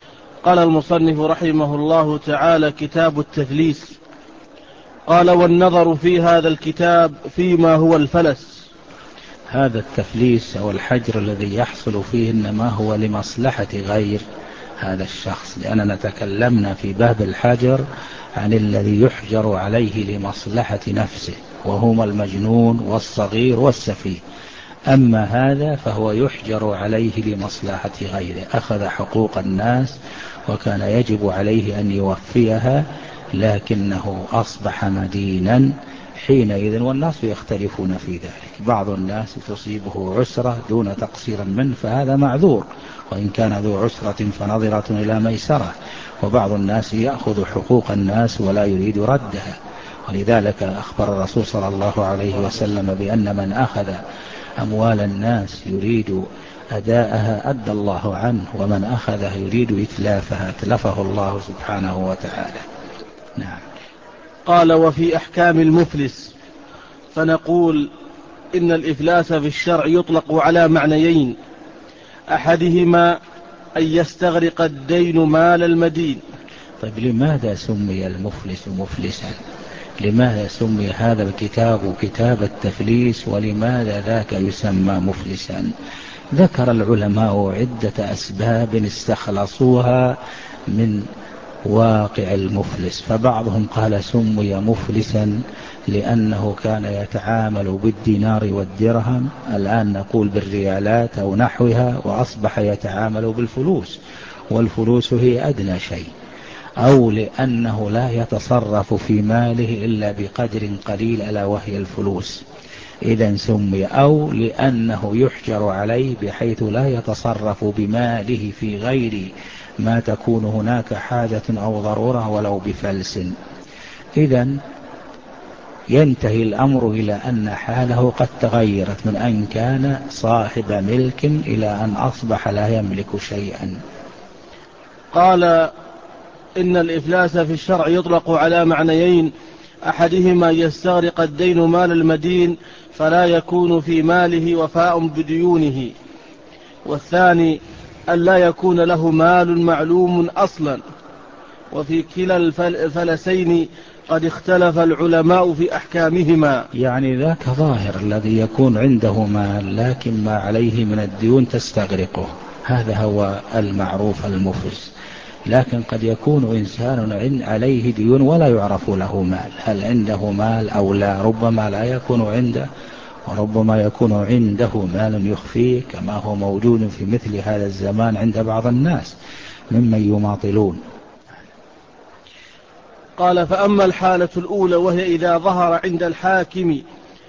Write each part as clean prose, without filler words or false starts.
قال المصنف رحمه الله تعالى: كتاب التثليث. قال: والنظر في هذا الكتاب فيما هو الفلس. هذا التفليس أو الحجر الذي يحصل فيه إنما هو لمصلحة غير هذا الشخص، لأننا تكلمنا في باب الحجر عن الذي يحجر عليه لمصلحة نفسه، وهما المجنون والصغير والسفيه. أما هذا فهو يحجر عليه لمصلحة غيره، أخذ حقوق الناس وكان يجب عليه أن يوفيها، لكنه أصبح مدينا حينئذ، والناس يختلفون في ذلك. بعض الناس تصيبه عسرة دون تقصير منه فهذا معذور، وإن كان ذو عسرة فنظرة إلى ميسرة. وبعض الناس يأخذ حقوق الناس ولا يريد ردها، ولذلك أخبر الرسول صلى الله عليه وسلم بأن من أخذ أموال الناس يريد أداءها أدى الله عنه، ومن أخذها يريد إتلافها أتلفه الله سبحانه وتعالى. نعم. قال: وفي أحكام المفلس، فنقول إن الإفلاس في الشرع يطلق على معنيين: أحدهما أن يستغرق الدين مال المدين. طيب، لماذا سمي المفلس مفلسا؟ لماذا سمي هذا الكتاب كتاب التفليس ولماذا ذاك يسمى مفلسا؟ ذكر العلماء عدة أسباب استخلصوها من واقع المفلس، فبعضهم قال سمي مفلسا لأنه كان يتعامل بالدينار والدرهم، الآن نقول بالريالات أو نحوها، وأصبح يتعامل بالفلوس، والفلوس هي أدنى شيء، أو لأنه لا يتصرف في ماله إلا بقدر قليل ألا وهي الفلوس، إذا سمي، أو لأنه يحجر عليه بحيث لا يتصرف بماله في غير ما تكون هناك حاجة أو ضرورة ولو بفلس. إذا ينتهي الأمر إلى أن حاله قد تغيرت من أن كان صاحب ملك إلى أن أصبح لا يملك شيئا. قال: إن الإفلاس في الشرع يطلق على معنيين: أحدهما يستغرق الدين مال المدين فلا يكون في ماله وفاء بديونه، والثاني أن لا يكون له مال معلوم أصلا. وفي كلا الفلسين قد اختلف العلماء في أحكامهما. يعني ذاك ظاهر الذي يكون عنده مال لكن ما عليه من الديون تستغرقه، هذا هو المعروف المفلس. لكن قد يكون إنسان عليه ديون ولا يعرف له مال، هل عنده مال أو لا؟ ربما لا يكون عنده، وربما يكون عنده مال يخفيه، كما هو موجود في مثل هذا الزمان عند بعض الناس ممن يماطلون. قال: فأما الحالة الأولى وهي إذا ظهر عند الحاكم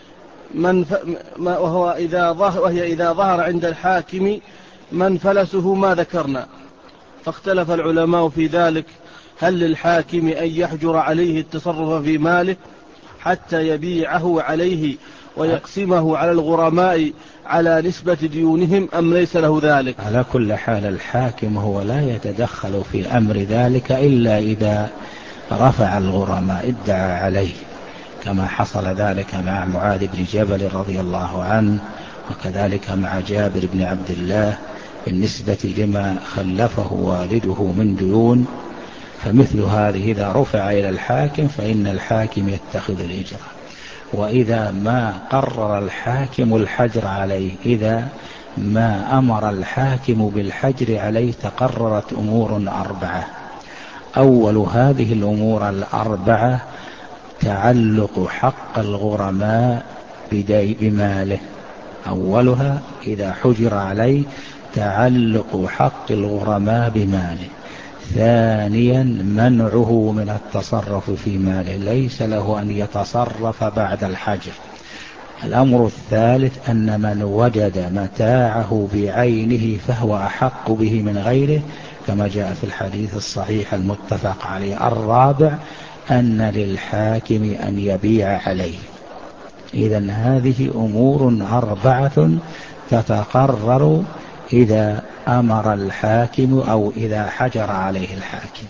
وهي إذا ظهر عند الحاكم من فلسه ما ذكرنا، فاختلف العلماء في ذلك: هل للحاكم أن يحجر عليه التصرف في ماله حتى يبيعه عليه ويقسمه على الغرماء على نسبة ديونهم، أم ليس له ذلك؟ على كل حال الحاكم هو لا يتدخل في أمر ذلك إلا إذا رفع الغرماء ادعى عليه، كما حصل ذلك مع معاذ بن جبل رضي الله عنه، وكذلك مع جابر بن عبد الله بالنسبة لما خلفه والده من ديون. فمثل هذه إذا رفع إلى الحاكم فإن الحاكم يتخذ الإجراء. وإذا ما قرر الحاكم الحجر عليه، إذا ما أمر الحاكم بالحجر عليه تقررت أمور أربعة. أول هذه الأمور الأربعة تعلق حق الغرماء بماله. أولها إذا حجر عليه تعلق حق الغرماء بماله. ثانيا منعه من التصرف في ماله، ليس له أن يتصرف بعد الحجر. الأمر الثالث أن من وجد متاعه بعينه فهو أحق به من غيره، كما جاء في الحديث الصحيح المتفق عليه. الرابع أن للحاكم أن يبيع عليه. إذن هذه أمور أربعة تتقرر إذا أمر الحاكم أو إذا حجر عليه الحاكم.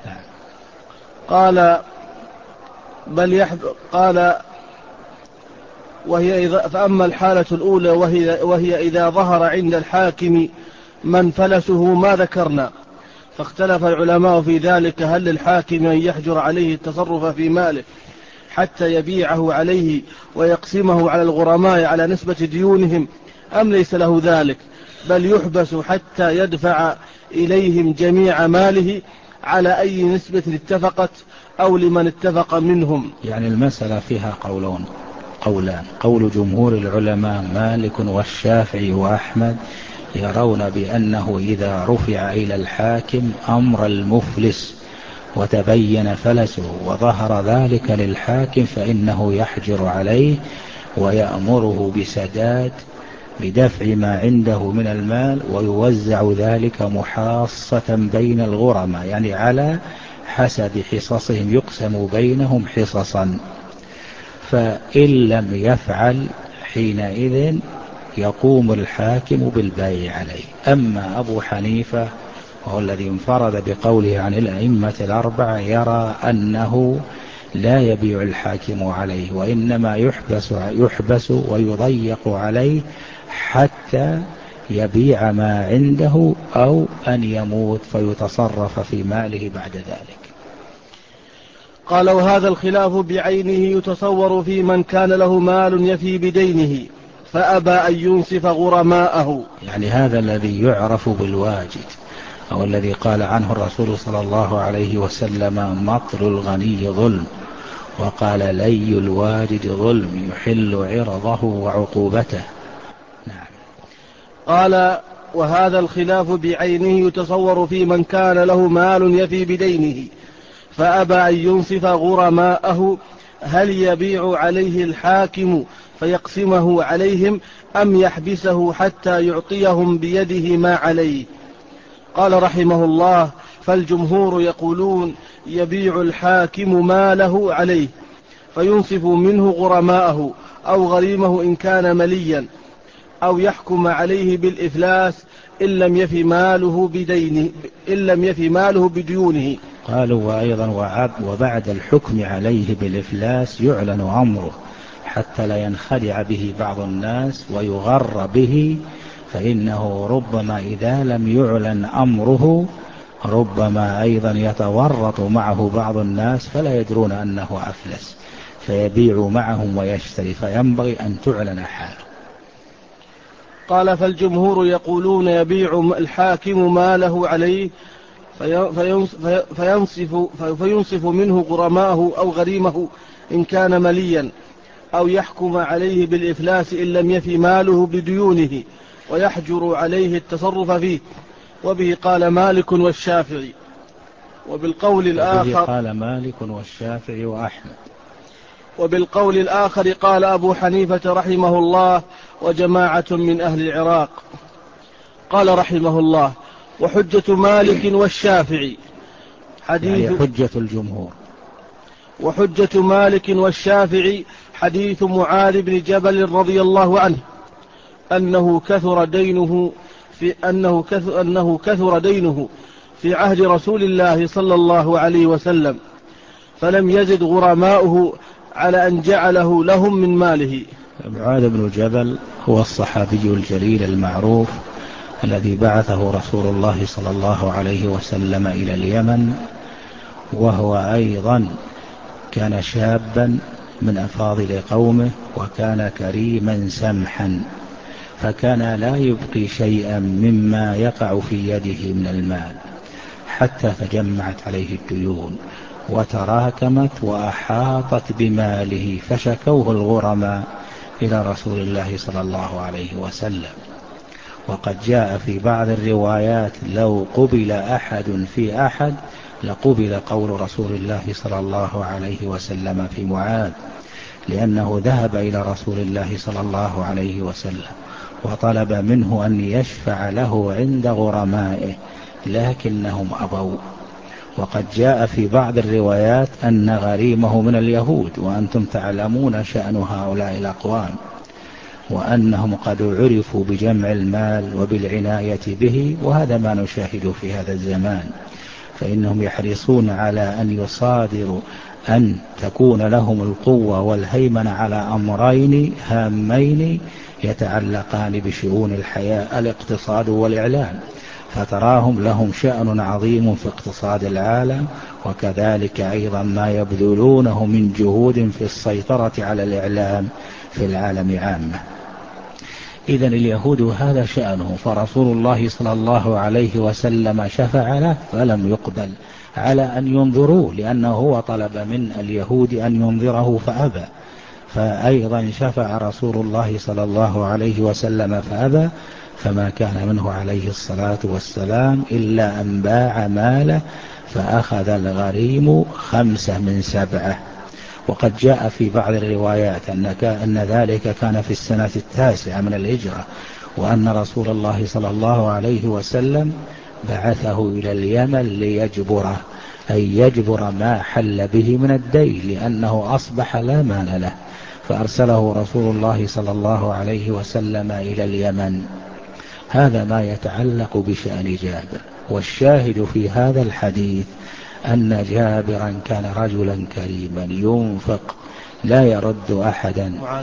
قال: فأما الحالة الأولى وهي إذا ظهر عند الحاكم من فلسه ما ذكرنا، فاختلف العلماء في ذلك، هل للحاكم أن يحجر عليه التصرف في ماله حتى يبيعه عليه ويقسمه على الغرماء على نسبة ديونهم، أم ليس له ذلك بل يحبس حتى يدفع إليهم جميع ماله على أي نسبة اتفقت أو لمن اتفق منهم؟ يعني المسألة فيها قولان. قول جمهور العلماء مالك والشافعي وأحمد يرون بأنه إذا رفع إلى الحاكم أمر المفلس وتبين فلسه وظهر ذلك للحاكم فإنه يحجر عليه ويأمره بسداد بدفع ما عنده من المال، ويوزع ذلك محاصة بين الغرماء، يعني على حسب حصصهم، يقسم بينهم حصصا. فإن لم يفعل حينئذ يقوم الحاكم بالبيع عليه. أما أبو حنيفة وهو الذي انفرد بقوله عن الأئمة الأربعة يرى أنه لا يبيع الحاكم عليه، وإنما يحبس ويضيق عليه حتى يبيع ما عنده أو أن يموت فيتصرف في ماله بعد ذلك. قال: وهذا الخلاف بعينه يتصور في من كان له مال يفي بدينه فأبى أن ينصف غرماءه. يعني هذا الذي يعرف بالواجد، أو الذي قال عنه الرسول صلى الله عليه وسلم: مطل الغني ظلم، وقال: لي الواجد ظلم يحل عرضه وعقوبته. نعم. قال: وهذا الخلاف بعينه يتصور في من كان له مال يفي بدينه فأبى أن ينصف غرماءه، هل يبيع عليه الحاكم فيقسمه عليهم أم يحبسه حتى يعطيهم بيده ما عليه؟ قال رحمه الله: فالجمهور يقولون يبيع الحاكم ما له عليه فينصف منه غرماءه أو غريمه إن كان مليا، أو يحكم عليه بالإفلاس إن لم يفي ماله بديونه. قالوا: وأيضا وبعد الحكم عليه بالإفلاس يعلن أمره حتى لا ينخدع به بعض الناس ويغر به، فإنه ربما إذا لم يعلن أمره ربما أيضا يتورط معه بعض الناس فلا يدرون أنه أفلس فيبيع معهم ويشتري، فينبغي أن تعلن حاله. قال: فالجمهور يقولون يبيع الحاكم ما له عليه فينصف منه غرماءه أو غريمه إن كان مليا، أو يحكم عليه بالإفلاس إن لم يفي ماله بديونه، ويحجر عليه التصرف فيه. وبه قال مالك والشافعي. وبالقول الآخر قال أبو حنيفة رحمه الله وجماعة من أهل العراق. قال رحمه الله: وحجة مالك والشافعي يعني حجة الجمهور. وحجة مالك والشافعي حديث معاذ بن جبل رضي الله عنه أنه كثر دينه في عهد رسول الله صلى الله عليه وسلم، فلم يزد غرماؤه على أن جعله لهم من ماله. معاذ بن جبل هو الصحابي الجليل المعروف الذي بعثه رسول الله صلى الله عليه وسلم إلى اليمن، وهو أيضا كان شابا من أفاضل قومه، وكان كريما سمحا، فكان لا يبقي شيئا مما يقع في يده من المال حتى تجمعت عليه الديون وتراكمت وأحاطت بماله، فشكوه الغرماء إلى رسول الله صلى الله عليه وسلم. وقد جاء في بعض الروايات: لو قبل أحد في أحد لقبل قول رسول الله صلى الله عليه وسلم في معاذ، لأنه ذهب إلى رسول الله صلى الله عليه وسلم وطلب منه أن يشفع له عند غرمائه لكنهم أبوا. وقد جاء في بعض الروايات أن غريمه من اليهود، وأنتم تعلمون شأن هؤلاء الأقوام، وأنهم قد عرفوا بجمع المال وبالعناية به، وهذا ما نشاهد في هذا الزمان، فإنهم يحرصون على أن يصادروا أن تكون لهم القوة والهيمنة على أمرين هامين يتعلقان بشؤون الحياة: الاقتصاد والإعلام. فتراهم لهم شأن عظيم في اقتصاد العالم، وكذلك أيضا ما يبذلونه من جهود في السيطرة على الإعلام في العالم عامة. إذن اليهود هذا شأنه، فرسول الله صلى الله عليه وسلم شفع له فلم يقبل على أن ينظروه، لأنه هو طلب من اليهود أن ينظره فأبى، فأيضا شفع رسول الله صلى الله عليه وسلم فأبى، فما كان منه عليه الصلاة والسلام إلا أن باع ماله فأخذ الغريم 5 من 7. وقد جاء في بعض الروايات أن ذلك كان في السنة 9 من الهجرة، وأن رسول الله صلى الله عليه وسلم بعثه إلى اليمن ليجبره، أي يجبر ما حل به من الدين، لأنه أصبح لا مال له، فأرسله رسول الله صلى الله عليه وسلم إلى اليمن. هذا ما يتعلق بشأن جابر. والشاهد في هذا الحديث أن جابرا كان رجلا كريما ينفق لا يرد أحدا،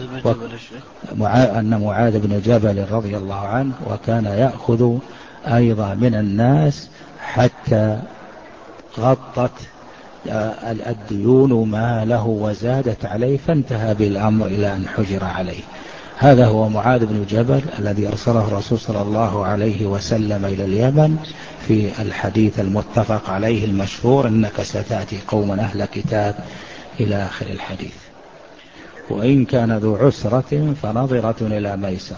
أن معاذ بن جبل رضي الله عنه وكان يأخذ أيضا من الناس حتى غطت الديون ما له وزادت عليه، فانتهى بالأمر إلى أن حجر عليه. هذا هو معاذ بن جبل الذي أرسله الرسول صلى الله عليه وسلم إلى اليمن في الحديث المتفق عليه المشهور: إنك ستأتي قوما أهل كتاب، إلى آخر الحديث. وإن كان ذو عسرة فنظرة إلى ميسرة.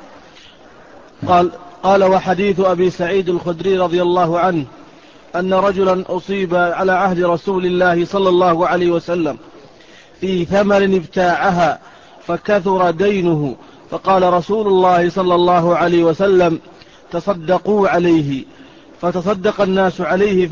قال وحديث أبي سعيد الخدري رضي الله عنه أن رجلا أصيب على عهد رسول الله صلى الله عليه وسلم في ثمر ابتاعها فكثر دينه، فقال رسول الله صلى الله عليه وسلم: تصدقوا عليه. فتصدق الناس عليه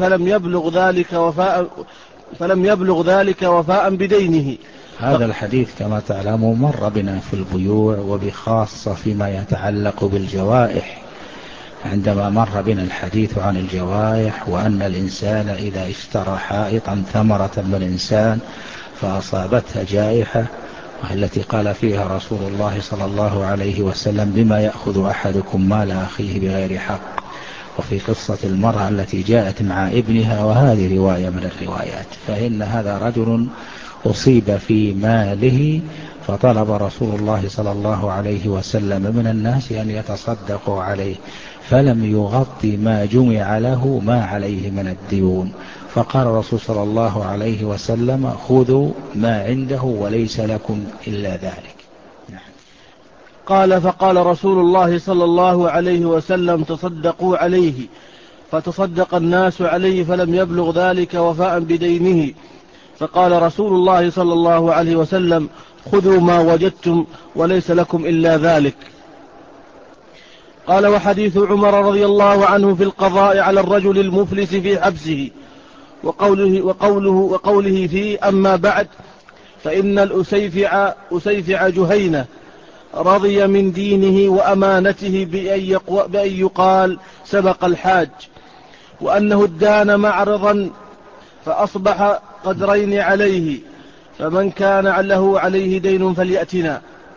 فلم يبلغ ذلك وفاء بدينه. هذا الحديث كما تعلمون مر بنا في البيوع، وبخاصة فيما يتعلق بالجوائح، عندما مر بنا الحديث عن الجوائح، وأن الإنسان إذا اشترى حائطا ثمرة من الإنسان فأصابتها جائحة، التي قال فيها رسول الله صلى الله عليه وسلم: بما يأخذ أحدكم مال أخيه بغير حق. وفي قصة المرأة التي جاءت مع ابنها، وهذه رواية من الروايات، فإن هذا رجل أصيب في ماله، فطلب رسول الله صلى الله عليه وسلم من الناس أن يتصدقوا عليه، فلم يغطي ما جمع له ما عليه من الديون، فقال الرسول صلى الله عليه وسلم: خذوا ما عنده وليس لكم إلا ذلك. قال فقال رسول الله صلى الله عليه وسلم: تصدقوا عليه. فتصدق الناس عليه فلم يبلغ ذلك وفاء بدينه، فقال رسول الله صلى الله عليه وسلم: خذوا ما وجدتم وليس لكم إلا ذلك. قال وحديث عمر رضي الله عنه في القضاء على الرجل المفلس في حبسه وقوله فيه: أما بعد فإن الأسيفع جهينة رضي من دينه وأمانته بأن يقال سبق الحاج، وأنه ادان معرضا فأصبح قدرين عليه، فمن كان له عليه دين فليأتنا.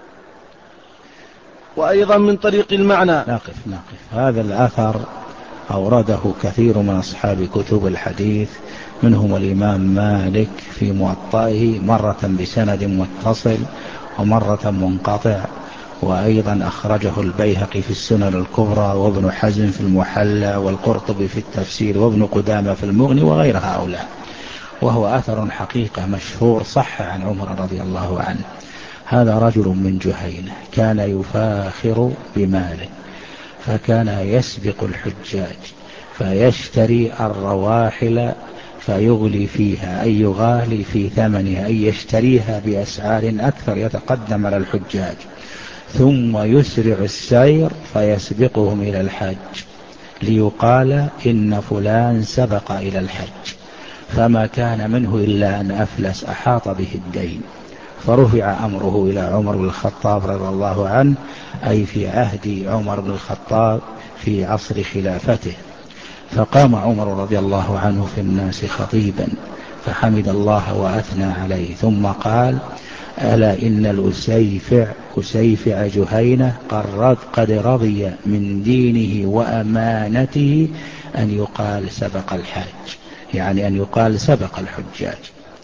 وأيضا من طريق المعنى. نقف. هذا الأثر أورده كثير من أصحاب كتب الحديث، منهم الإمام مالك في موطئه مرة بسند متصل ومرة منقطع، وأيضا أخرجه البيهقي في السنن الكبرى، وابن حزم في المحلى، والقرطبي في التفسير، وابن قدامة في المغني، وغير هؤلاء. وهو أثر حقيقة مشهور صح عن عمر رضي الله عنه. هذا رجل من جهينة كان يفاخر بماله، فكان يسبق الحجاج فيشتري الرواحل فيغلي فيها، أي يغالي في ثمنها، أي يشتريها بأسعار أكثر يتقدم على الحجاج، ثم يسرع السير فيسبقهم إلى الحج ليقال إن فلان سبق إلى الحج، فما كان منه إلا أن أفلس أحاط به الدين، فرفع أمره إلى عمر بن الخطاب رضي الله عنه، أي في عهد عمر بن الخطاب في عصر خلافته. فقام عمر رضي الله عنه في الناس خطيبا، فحمد الله وأثنى عليه، ثم قال: ألا إن أسيفع جهينة قد رضي من دينه وأمانته أن يقال سبق الحاج، يعني أن يقال سبق الحجاج،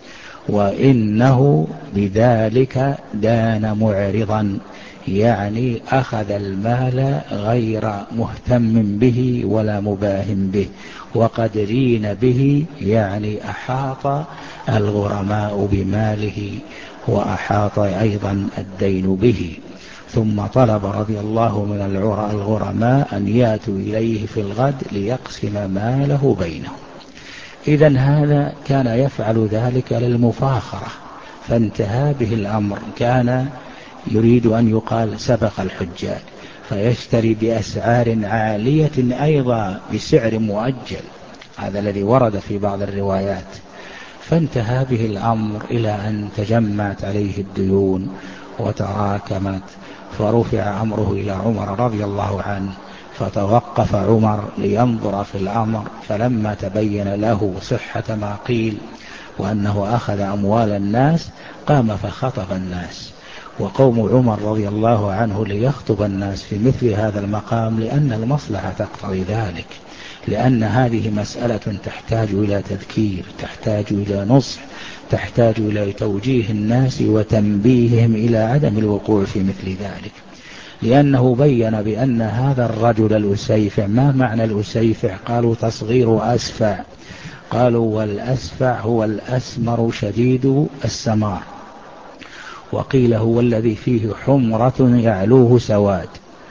وإنه بذلك دان معرضا، يعني أخذ المال غير مهتم به ولا مباهم به، وقد رين به، يعني أحاط الغرماء بماله وأحاط أيضا الدين به. ثم طلب رضي الله من الغرماء أن ياتوا إليه في الغد ليقسم ماله بينهم. إذن هذا كان يفعل ذلك للمفاخرة، فانتهى به الأمر، كان يريد أن يقال سبق الحجاج، فيشتري بأسعار عالية أيضا بسعر مؤجل، هذا الذي ورد في بعض الروايات. فانتهى به الأمر إلى أن تجمعت عليه الديون وتراكمت، فرفع أمره إلى عمر رضي الله عنه، فتوقف عمر لينظر في الأمر، فلما تبين له صحة ما قيل وأنه أخذ أموال الناس قام فخطب الناس، وقوم عمر رضي الله عنه ليخطب الناس في مثل هذا المقام لأن المصلحة تقتضي ذلك، لأن هذه مسألة تحتاج إلى تذكير، تحتاج إلى نصح، تحتاج إلى توجيه الناس وتنبيههم إلى عدم الوقوع في مثل ذلك، لأنه بين بأن هذا الرجل الأسيفع. ما معنى الأسيفع؟ قالوا تصغير أسفع، قالوا والأسفع هو الأسمر شديد السمار، وقيل هو الذي فيه حمرة يعلوه سواد.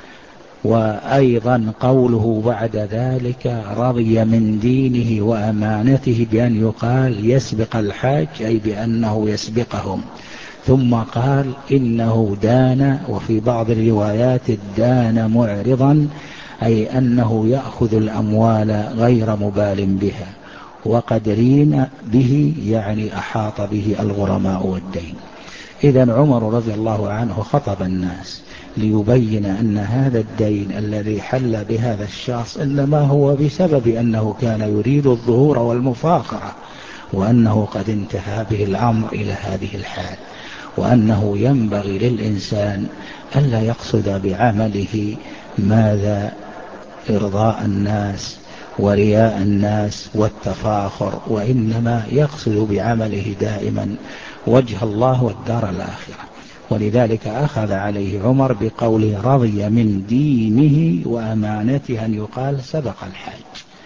وأيضا قوله بعد ذلك رضي من دينه وأمانته بأن يقال يسبق الحاج، أي بأنه يسبقهم. ثم قال إنه دان، وفي بعض الروايات دان معرضا، أي أنه يأخذ الأموال غير مبال بها، وقد رين به، يعني أحاط به الغرماء والدين. إذن عمر رضي الله عنه خطب الناس ليبين أن هذا الدين الذي حل بهذا الشخص إنما هو بسبب أنه كان يريد الظهور والمفاخرة، وأنه قد انتهى به الأمر إلى هذه الحال، وأنه ينبغي للإنسان ألا يقصد بعمله ماذا؟ إرضاء الناس ورياء الناس والتفاخر، وإنما يقصد بعمله دائما وجه الله والدار الآخرة. ولذلك أخذ عليه عمر بقوله رضي من دينه وأمانته أن يقال سبق الحاج.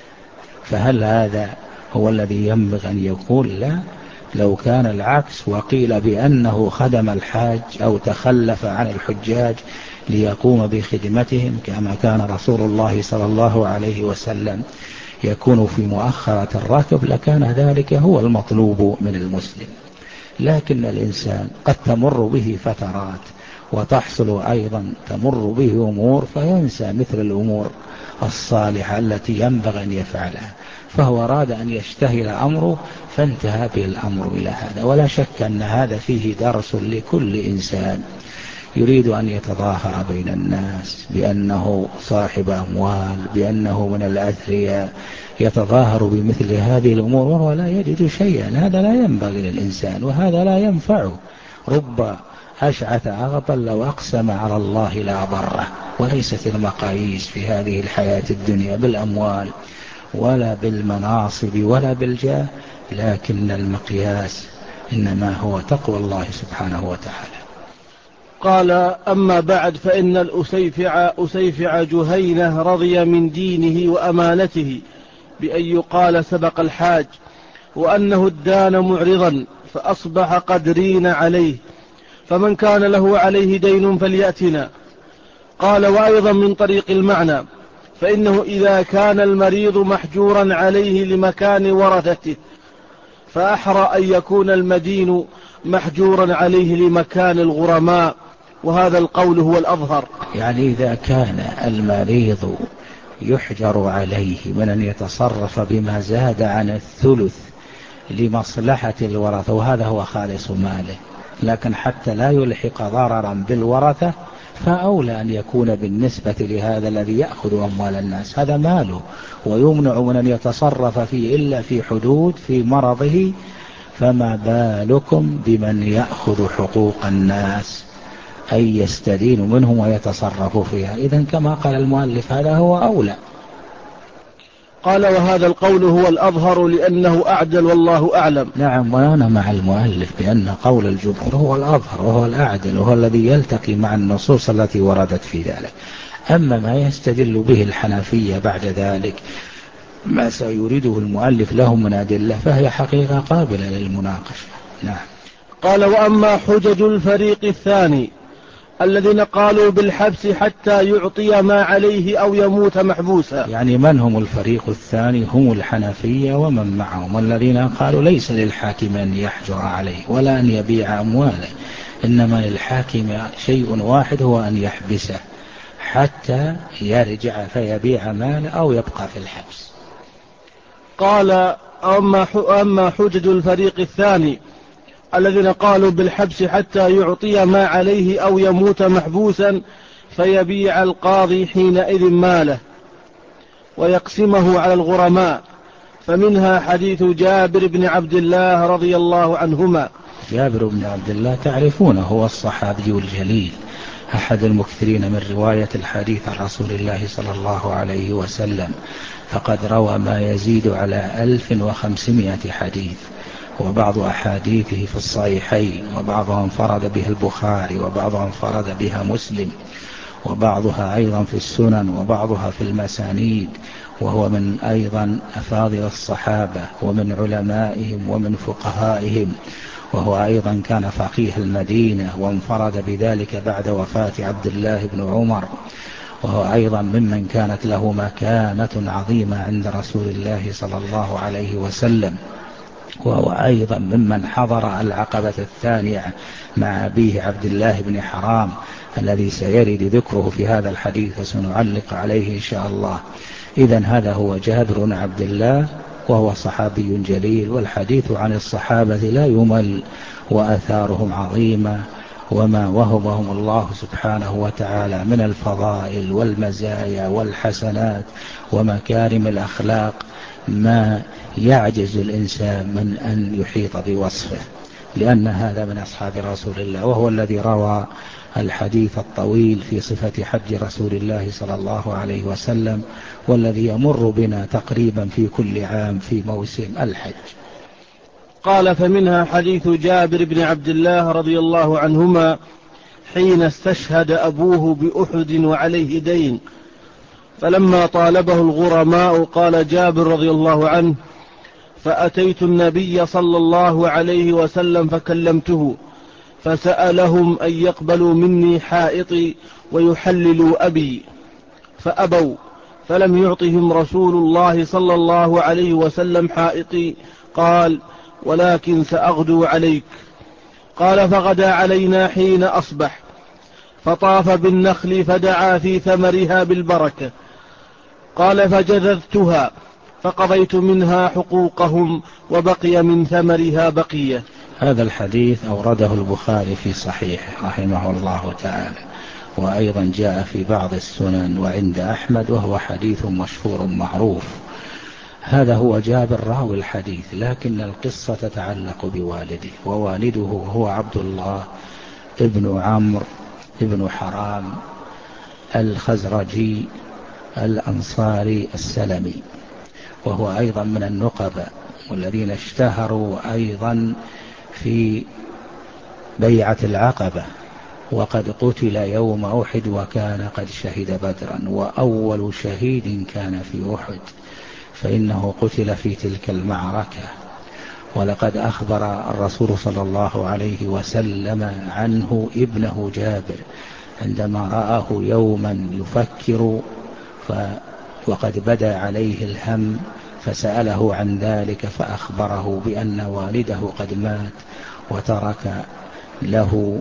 فهل هذا هو الذي ينبغي أن يقول؟ لا، لو كان العكس وقيل بأنه خدم الحاج أو تخلف عن الحجاج ليقوم بخدمتهم كما كان رسول الله صلى الله عليه وسلم يكون في مؤخرة الركب، لكان ذلك هو المطلوب من المسلم. لكن الإنسان قد تمر به فترات وتحصل أيضا تمر به أمور فينسى مثل الأمور الصالحة التي ينبغي أن يفعلها، فهو أراد أن يشتهر أمره فانتهى به الأمر إلى هذا. ولا شك أن هذا فيه درس لكل إنسان يريد أن يتظاهر بين الناس بأنه صاحب أموال، بأنه من الأثرياء، يتظاهر بمثل هذه الأمور وهو لا يجد شيئا. هذا لا ينبغي للإنسان وهذا لا ينفعه. رب أشعث أغبر لو أقسم على الله لا بره. وليست المقاييس في هذه الحياة الدنيا بالأموال ولا بالمناصب ولا بالجاه، لكن المقياس إنما هو تقوى الله سبحانه وتعالى. قال أما بعد فإن أسيفع جهينة رضي من دينه وأمانته بأن يقال سبق الحاج، وأنه ادان معرضا فأصبح قد رين عليه، فمن كان له عليه دين فليأتنا. قال وأيضا من طريق المعنى فإنه إذا كان المريض محجورا عليه لمكان ورثته فأحرى أن يكون المدين محجورا عليه لمكان الغرماء، وهذا القول هو الأظهر. يعني إذا كان المريض يحجر عليه من أن يتصرف بما زاد عن الثلث لمصلحة الورثة، وهذا هو خالص ماله، لكن حتى لا يلحق ضررا بالورثة فأولى أن يكون بالنسبة لهذا الذي يأخذ أموال الناس، هذا ماله ويمنع من أن يتصرف فيه إلا في حدود في مرضه فما بالكم بمن يأخذ حقوق الناس أي يستدين منهم ويتصرف فيها؟ إذن كما قال المؤلف هذا هو أولى. قال وهذا القول هو الأظهر لأنه أعدل والله أعلم. نعم، وأنا مع المؤلف بأن قول الجمهور هو الأظهر وهو الأعدل وهو الذي يلتقي مع النصوص التي وردت في ذلك. أما ما يستدل به الحنفية بعد ذلك ما سيريده المؤلف لهم من أدلة فهي حقيقة قابلة للمناقشة. نعم. قال وأما حجج الفريق الثاني الذين قالوا بالحبس حتى يعطي ما عليه أو يموت محبوسا. يعني من هم الفريق الثاني؟ هم الحنفية ومن معهم، الذين قالوا ليس للحاكم أن يحجر عليه ولا أن يبيع أمواله، إنما للحاكم شيء واحد هو أن يحبسه حتى يرجع فيبيع ماله أو يبقى في الحبس. قال أما حجج الفريق الثاني الذين قالوا بالحبس حتى يعطي ما عليه أو يموت محبوسا فيبيع القاضي حينئذ ماله ويقسمه على الغرماء، فمنها حديث جابر بن عبد الله رضي الله عنهما. جابر بن عبد الله تعرفونه، هو الصحابي الجليل أحد المكثرين من رواية الحديث عن رسول الله صلى الله عليه وسلم، فقد روى ما يزيد على 1500 حديث، وبعض أحاديثه في الصحيحين، وبعضها انفرد بها البخاري، وبعضها انفرد بها مسلم، وبعضها أيضا في السنن، وبعضها في المسانيد، وهو من أيضا أفاضل الصحابة ومن علمائهم ومن فقهائهم، وهو أيضا كان فقيه المدينة وانفرد بذلك بعد وفاة عبد الله بن عمر، وهو أيضا ممن كانت له مكانة عظيمة عند رسول الله صلى الله عليه وسلم، وهو أيضا ممن حضر العقبة الثانية مع أبيه عبد الله بن حرام الذي سيرد ذكره في هذا الحديث وسنعلق عليه إن شاء الله. إذن هذا هو جابر بن عبد الله وهو صحابي جليل، والحديث عن الصحابة لا يمل وأثارهم عظيمة، وما وهبهم الله سبحانه وتعالى من الفضائل والمزايا والحسنات ومكارم الأخلاق ما يعجز الإنسان من أن يحيط بوصفه، لأن هذا من أصحاب رسول الله، وهو الذي روى الحديث الطويل في صفة حج رسول الله صلى الله عليه وسلم، والذي يمر بنا تقريبا في كل عام في موسم الحج. قال فمنها حديث جابر بن عبد الله رضي الله عنهما حين استشهد أبوه بأحد وعليه دين، فلما طالبه الغرماء قال جابر رضي الله عنه فأتيت النبي صلى الله عليه وسلم فكلمته فسألهم أن يقبلوا مني حائطي ويحللوا أبي فأبوا، فلم يعطهم رسول الله صلى الله عليه وسلم حائطي، قال ولكن سأغدو عليك. قال فغدا علينا حين أصبح فطاف بالنخل فدعا في ثمرها بالبركة. قال فجذذتها فقضيت منها حقوقهم وبقي من ثمرها بقية. هذا الحديث أورده البخاري في صحيحه رحمه الله تعالى، وأيضا جاء في بعض السنن وعند أحمد، وهو حديث مشهور معروف. هذا هو جابر راوي الحديث، لكن القصة تتعلق بوالده، ووالده هو عبد الله ابن عمرو ابن حرام الخزرجي الأنصاري السلمي، وهو أيضا من النقباء والذين اشتهروا أيضا في بيعة العقبة، وقد قتل يوم أحد وكان قد شهد بدرا، وأول شهيد كان في أحد، فإنه قتل في تلك المعركة. ولقد أخبر الرسول صلى الله عليه وسلم عنه ابنه جابر عندما رآه يوما يفكر وقد بدا عليه الهم، فسأله عن ذلك فأخبره بأن والده قد مات وترك له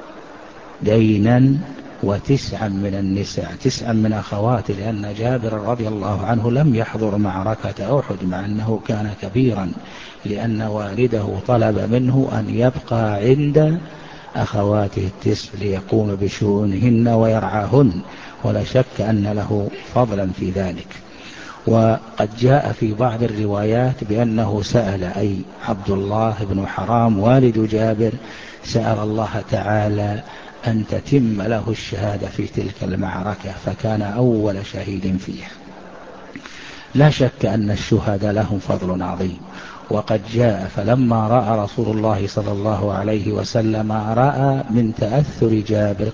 دينا و9 من النساء، 9 من أخواته، لأن جابر رضي الله عنه لم يحضر معركة أحد مع أنه كان كبيرا، لأن والده طلب منه أن يبقى عند أخواته 9 ليقوم بشؤونهن ويرعاهن، ولا شك أن له فضلا في ذلك. وقد جاء في بعض الروايات بأنه سأل، أي عبد الله بن حرام والد جابر سأل الله تعالى أن تتم له الشهادة في تلك المعركة، فكان أول شهيد فيها. لا شك أن الشهداء لهم فضل عظيم. وقد جاء فلما رأى رسول الله صلى الله عليه وسلم رأى من تأثر جابر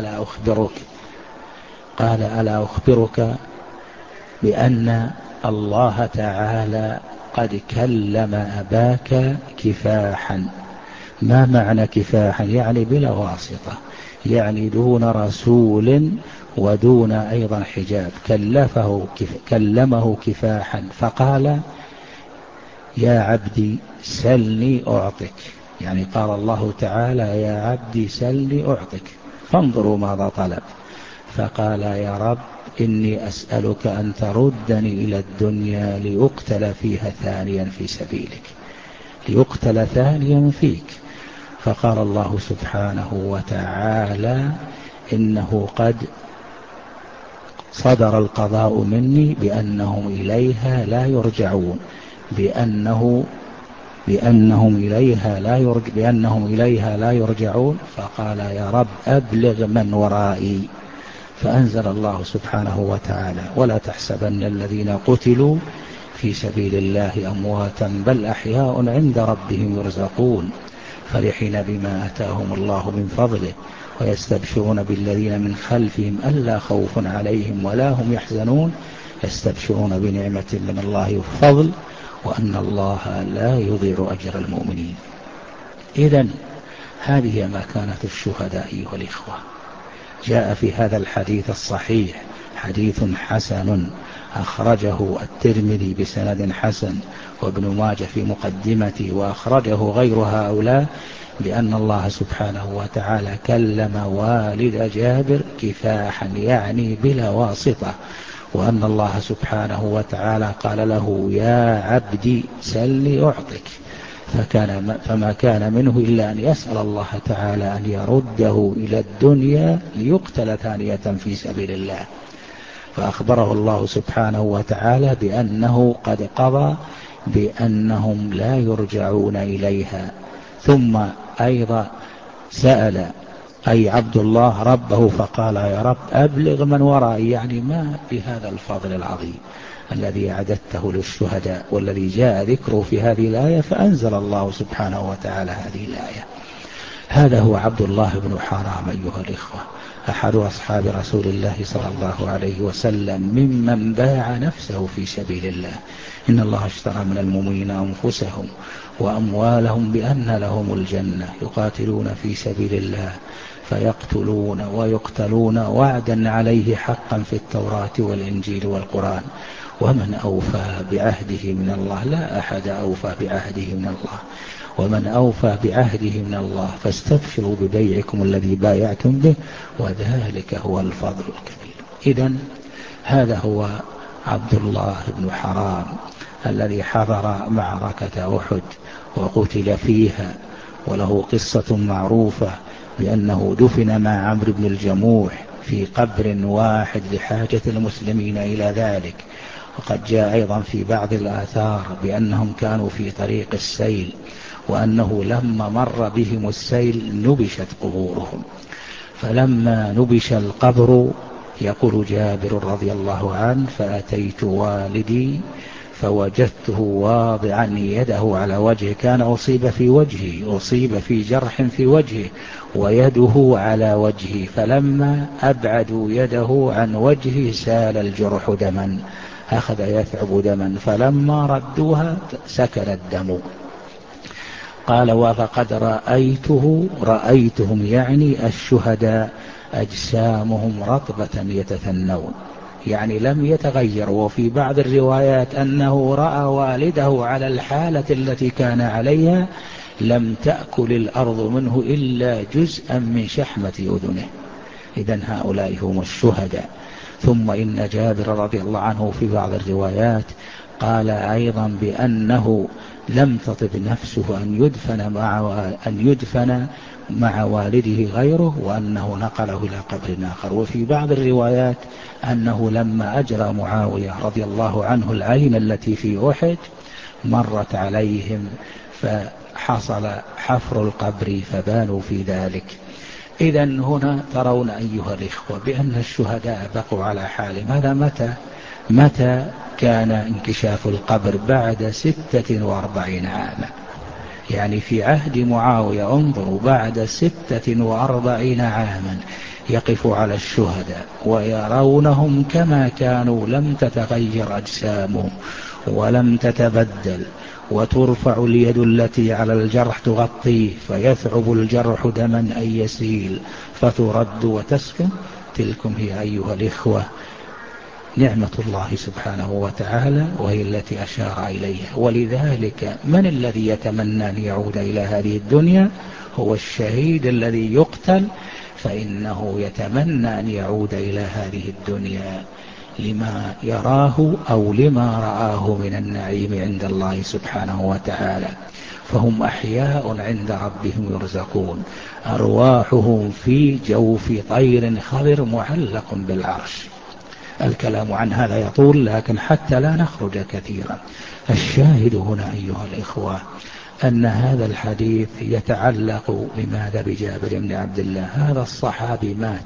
قال ألا أخبرك بأن الله تعالى قد كلم أباك كفاحا. ما معنى كفاحا؟ يعني بلا واسطة، يعني دون رسول ودون أيضا حجاب. كلمه كفاحا فقال يا عبدي سلني أعطك. يعني قال الله تعالى يا عبدي سلني أعطك. فانظروا ماذا طلب، فقال يا رب إني أسألك أن تردني إلى الدنيا لأقتل فيها ثانيا في سبيلك، ليقتل ثانيا فيك. فقال الله سبحانه وتعالى إنه قد صدر القضاء مني بأنهم إليها لا يرجعون، بأنهم إليها لا يرجعون. فقال يا رب أبلغ من ورائي. فأنزل الله سبحانه وتعالى ولا تحسبن الذين قتلوا في سبيل الله أمواتا بل أحياء عند ربهم يرزقون فرحين بما آتاهم الله من فضله ويستبشرون بالذين من خلفهم ألا خوف عليهم ولا هم يحزنون يستبشرون بنعمة من الله وفضل وأن الله لا يضيع أجر المؤمنين. إذن هذه مكانة الشهداء أيها الإخوة. جاء في هذا الحديث الصحيح حديث حسن أخرجه الترمذي بسند حسن وابن ماجه في مقدمته، وأخرجه غير هؤلاء، بأن الله سبحانه وتعالى كلم والد جابر كفاحا، يعني بلا واسطة، وأن الله سبحانه وتعالى قال له يا عبدي سلني أعطك. فما كان منه إلا أن يسأل الله تعالى أن يرده إلى الدنيا ليقتل ثانية في سبيل الله. فأخبره الله سبحانه وتعالى بأنه قد قضى بأنهم لا يرجعون إليها. ثم أيضا سأل أي عبد الله ربه فقال يا رب أبلغ من ورائي، يعني ما بهذا الفضل العظيم الذي أعددته للشهداء والذي جاء ذكره في هذه الآية، فأنزل الله سبحانه وتعالى هذه الآية. هذا هو عبد الله بن حرام أيها الإخوة، أحد أصحاب رسول الله صلى الله عليه وسلم ممن باع نفسه في سبيل الله. إن الله اشترى من المؤمنين أنفسهم وأموالهم بأن لهم الجنة يقاتلون في سبيل الله فيقتلون ويقتلون وعدا عليه حقا في التوراة والإنجيل والقرآن ومن أوفى بعهده من الله. لا أحد أوفى بعهده من الله، ومن أوفى بعهده من الله فاستبشروا ببيعكم الذي بايعتم به وذلك هو الفضل الكبير. إذن هذا هو عبد الله بن حرام الذي حضر معركة أحد وقتل فيها، وله قصة معروفة بأنه دفن مع عمرو بن الجموح في قبر واحد لحاجة المسلمين إلى ذلك. وقد جاء أيضا في بعض الآثار بأنهم كانوا في طريق السيل، وأنه لما مر بهم السيل نبشت قبورهم، فلما نبش القبر يقول جابر رضي الله عنه فأتيت والدي فوجدته واضعا يده على وجهه، كان أصيب في وجهه، أصيب في جرح في وجهه ويده على وجهه، فلما أبعدوا يده عن وجهه سال الجرح دما، أخذ يثعب دما، فلما ردوها سكن الدم. قال وفقد رأيتهم يعني الشهداء أجسامهم رطبة يتثنون، يعني لم يتغير. وفي بعض الروايات أنه رأى والده على الحالة التي كان عليها، لم تأكل الأرض منه إلا جزءا من شحمة أذنه. إذن هؤلاء هم الشهداء. ثم إن جابر رضي الله عنه في بعض الروايات قال أيضا بأنه لم تطب نفسه أن يدفن مع والده غيره، وأنه نقله إلى قبر آخر. وفي بعض الروايات أنه لما أجرى معاوية رضي الله عنه العين التي في أحد مرت عليهم فحصل حفر القبر فبانوا في ذلك. إذن هنا ترون أيها الإخوة بأن الشهداء بقوا على حالهم. هذا متى كان انكشاف القبر؟ بعد 46 عاما، يعني في عهد معاوية. انظروا، بعد 46 عاما يقف على الشهداء ويرونهم كما كانوا، لم تتغير أجسامهم ولم تتبدل، وترفع اليد التي على الجرح تغطيه فيثعب الجرح دما أن يسيل فترد وتسكن. تلكم هي أيها الإخوة نعمة الله سبحانه وتعالى، وهي التي أشار إليها. ولذلك من الذي يتمنى أن يعود إلى هذه الدنيا؟ هو الشهيد الذي يقتل، فإنه يتمنى أن يعود إلى هذه الدنيا لما يراه أو لما رآه من النعيم عند الله سبحانه وتعالى. فهم أحياء عند ربهم يرزقون، أرواحهم في جوف طير خضر معلق بالعرش. الكلام عن هذا يطول، لكن حتى لا نخرج كثيرا، الشاهد هنا أيها الإخوة أن هذا الحديث يتعلق بماذا؟ بجابر بن عبد الله. هذا الصحابي مات.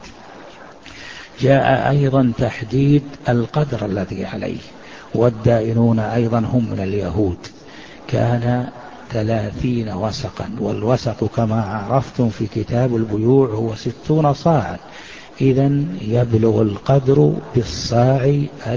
جاء أيضا تحديد القدر الذي عليه، والدائنون أيضا هم من اليهود. كان 30 وسقا، والوسق كما عرفتم في كتاب البيوع هو 60 صاعا. إذن يبلغ القدر بالصاع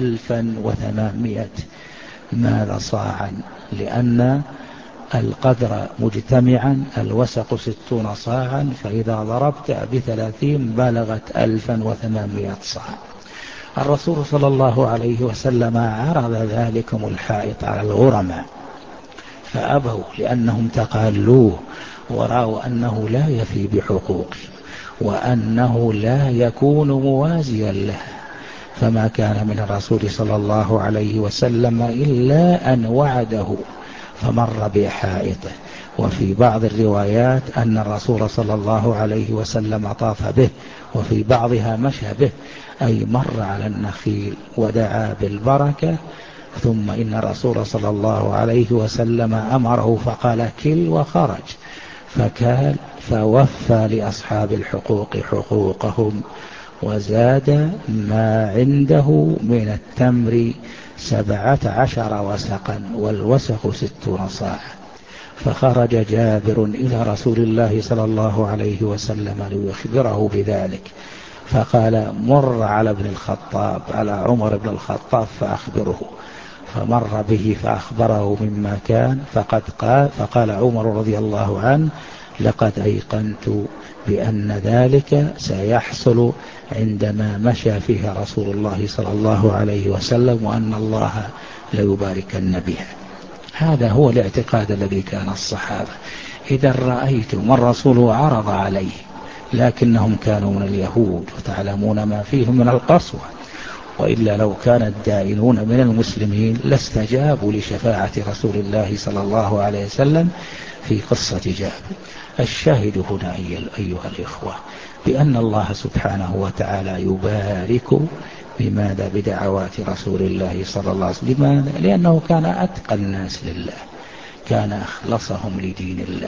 1800 ماذا صاعا، لأن القدر مجتمعا الوسق 60 صاعا، فإذا ضربت ب30 بلغت 1800 صاع. الرسول صلى الله عليه وسلم عرض ذلكم الحائط على الغرماء فأبوا، لأنهم تقالوه ورأوا أنه لا يفي بحقوقه وأنه لا يكون موازيا له. فما كان من الرسول صلى الله عليه وسلم إلا أن وعده فمر بحائطه. وفي بعض الروايات أن الرسول صلى الله عليه وسلم طاف به، وفي بعضها مشى به، أي مر على النخيل ودعا بالبركة. ثم إن الرسول صلى الله عليه وسلم أمره فقال كل وخرج، فكال فوفى لأصحاب الحقوق حقوقهم، وزاد ما عنده من التمر 17 وسقا، والوسق 60 صاعا. فخرج جابر إلى رسول الله صلى الله عليه وسلم ليخبره بذلك، فقال مر على ابن الخطاب، على عمر بن الخطاب فأخبره. فمر به فأخبره مما كان، فقال عمر رضي الله عنه لقد أيقنت بأن ذلك سيحصل عندما مشى فيها رسول الله صلى الله عليه وسلم، وأن الله ليباركن بها. هذا هو الاعتقاد الذي كان الصحابة. إذا رأيتم الرسول عرض عليه، لكنهم كانوا من اليهود وتعلمون ما فيهم من القسوة، وإلا لو كان الدائنون من المسلمين لاستجابوا لشفاعة رسول الله صلى الله عليه وسلم في قصة جابر. الشاهد هنا أيها الإخوة بأن الله سبحانه وتعالى يبارك بماذا؟ بدعوات رسول الله صلى الله عليه وسلم. لماذا؟ لأنه كان أتقى الناس لله، كان أخلصهم لدين الله.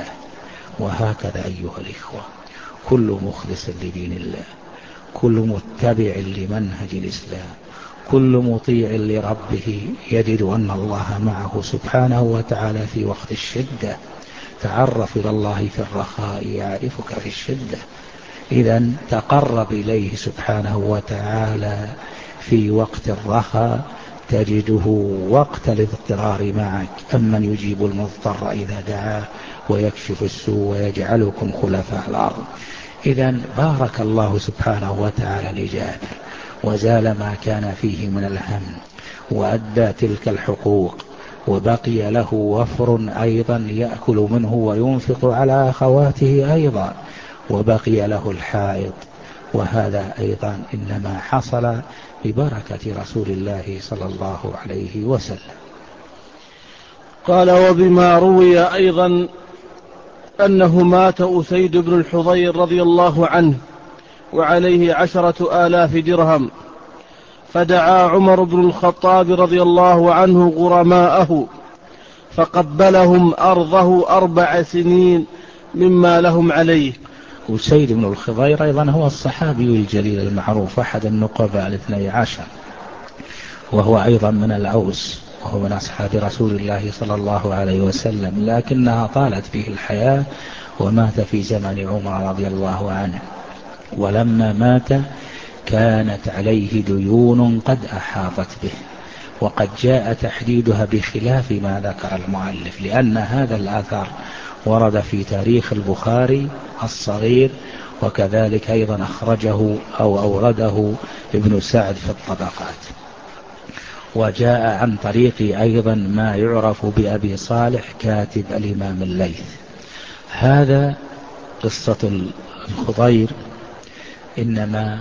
وهكذا أيها الإخوة كل مخلص لدين الله، كل متبع لمنهج الإسلام، كل مطيع لربه يجد أن الله معه سبحانه وتعالى في وقت الشدة. تعرف إلى الله في الرخاء يعرفك في الشدة. إذن تقرب إليه سبحانه وتعالى في وقت الرخاء تجده وقت الاضطرار معك. أمن يجيب المضطر إذا دعاه ويكشف السوء ويجعلكم خلفاء الأرض. إذن بارك الله سبحانه وتعالى لجابر، وزال ما كان فيه من الهم، وأدى تلك الحقوق، وبقي له وفر أيضا يأكل منه وينفق على أخواته أيضا، وبقي له الحائط. وهذا أيضا إنما حصل ببركة رسول الله صلى الله عليه وسلم. قال: وبما روي أيضا أنه مات أسيد بن الحضير رضي الله عنه وعليه 10,000 درهم، فدعا عمر بن الخطاب رضي الله عنه غرماءه فقبلهم أرضه 4 سنين مما لهم عليه. أسيد بن الخضير أيضا هو الصحابي الجليل المعروف، أحد النقباء 12، وهو أيضا من الأوس، وهو من أصحاب رسول الله صلى الله عليه وسلم، لكنها طالت فيه الحياة ومات في زمن عمر رضي الله عنه. ولما مات كانت عليه ديون قد أحاطت به، وقد جاء تحديدها بخلاف ما ذكر المؤلف، لأن هذا الأثر ورد في تاريخ البخاري الصغير، وكذلك أيضا أخرجه أو أورده ابن سعد في الطبقات، وجاء عن طريق أيضا ما يعرف بأبي صالح كاتب الإمام الليث. هذا قصة الخضير إنما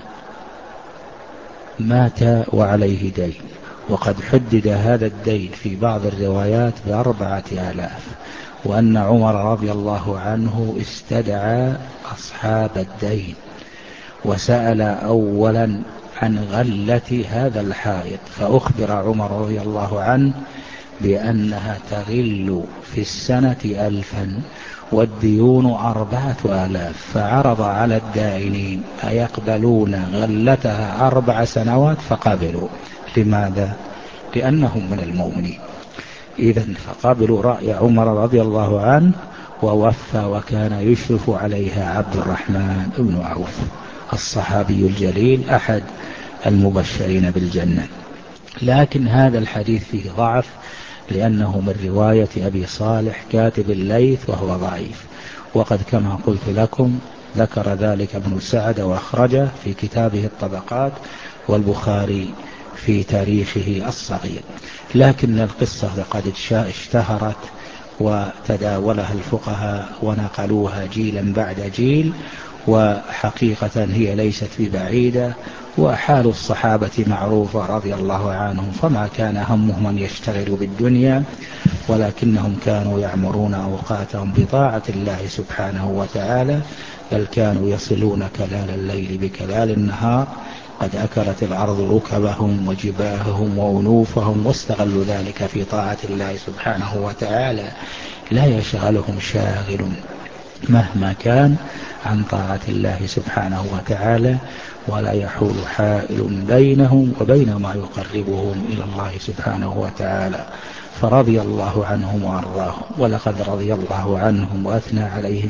مات وعليه دين، وقد حدد هذا الدين في بعض الروايات ب4,000، وأن عمر رضي الله عنه استدعى أصحاب الدين وسأل أولا عن غلة هذا الحائط، فأخبر عمر رضي الله عنه بأنها تغل في السنة 1000 والديون 4,000، فعرض على الدائنين أيقبلون غلتها 4 سنوات، فقبلوا. لماذا؟ لأنهم من المؤمنين. إذن فقبلوا رأي عمر رضي الله عنه ووفى، وكان يشرف عليها عبد الرحمن بن عوف الصحابي الجليل أحد المبشرين بالجنة. لكن هذا الحديث فيه ضعف، لأنه من رواية أبي صالح كاتب الليث وهو ضعيف، وقد كما قلت لكم ذكر ذلك ابن سعد وأخرجه في كتابه الطبقات، والبخاري في تاريخه الصغير. لكن القصة قد اشتهرت وتداولها الفقهاء ونقلوها جيلا بعد جيل، وحقيقة هي ليست ببعيدة، وحال الصحابة معروفة رضي الله عنهم، فما كان همهم أن يشتغلوا بالدنيا، ولكنهم كانوا يعمرون أوقاتهم بطاعة الله سبحانه وتعالى، بل كانوا يصلون كلال الليل بكلال النهار. قد أكلت الأرض ركبهم وجباههم وأنوفهم، واستغلوا ذلك في طاعة الله سبحانه وتعالى. لا يشغلهم شاغل مهما كان عن طاعة الله سبحانه وتعالى، ولا يحول حائل بينهم وبين ما يقربهم إلى الله سبحانه وتعالى. فرضي الله عنهم وأرضاهم، ولقد رضي الله عنهم وأثنى عليهم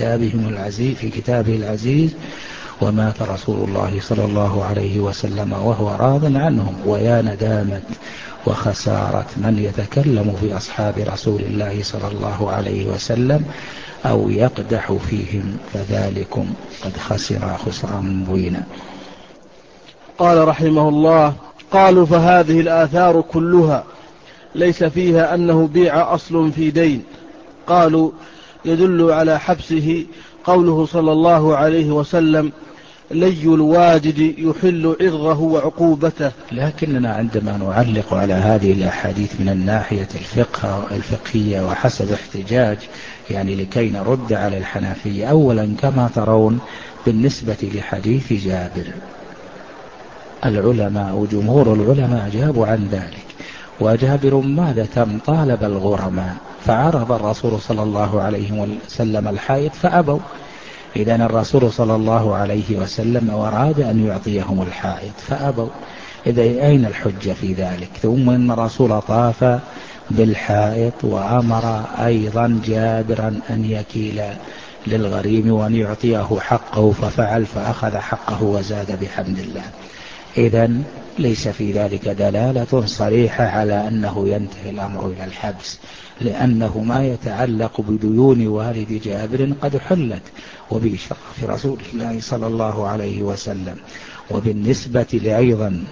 في كتابه العزيز. ومات رسول الله صلى الله عليه وسلم وهو راض عنهم، ويا ندامة وخسارة من يتكلم في أصحاب رسول الله صلى الله عليه وسلم أو يقدح فيهم، فذلكم قد خسر خسرا مبينا. قال رحمه الله: قالوا: فهذه الآثار كلها ليس فيها أنه بيع أصل في دين. قالوا: يدل على حبسه قوله صلى الله عليه وسلم: لي الواجد يحل عرضه وعقوبته. لكننا عندما نعلق على هذه الأحاديث من الناحية الفقهية وحسب احتجاج، يعني لكي نرد على الحنفية، أولا كما ترون بالنسبة لحديث جابر، العلماء وجمهور العلماء جابوا عن ذلك، وجابر ماذا تم؟ طالب الغرماء، فعرض الرسول صلى الله عليه وسلم الحائط فأبوا. إذن الرسول صلى الله عليه وسلم أراد أن يعطيهم الحائط فأبوا. إذن أين الحجة في ذلك؟ ثم إن الرسول طاف بالحائط وأمر أيضا جابرا أن يكيل للغريم وأن يعطيه حقه، ففعل فأخذ حقه وزاد بحمد الله. إذن ليس في ذلك دلالة صريحة على أنه ينتهي الأمر إلى الحبس، لأنه ما يتعلق بديون والد جابر قد حلت وبشرف رسول الله صلى الله عليه وسلم. وبالنسبة أيضا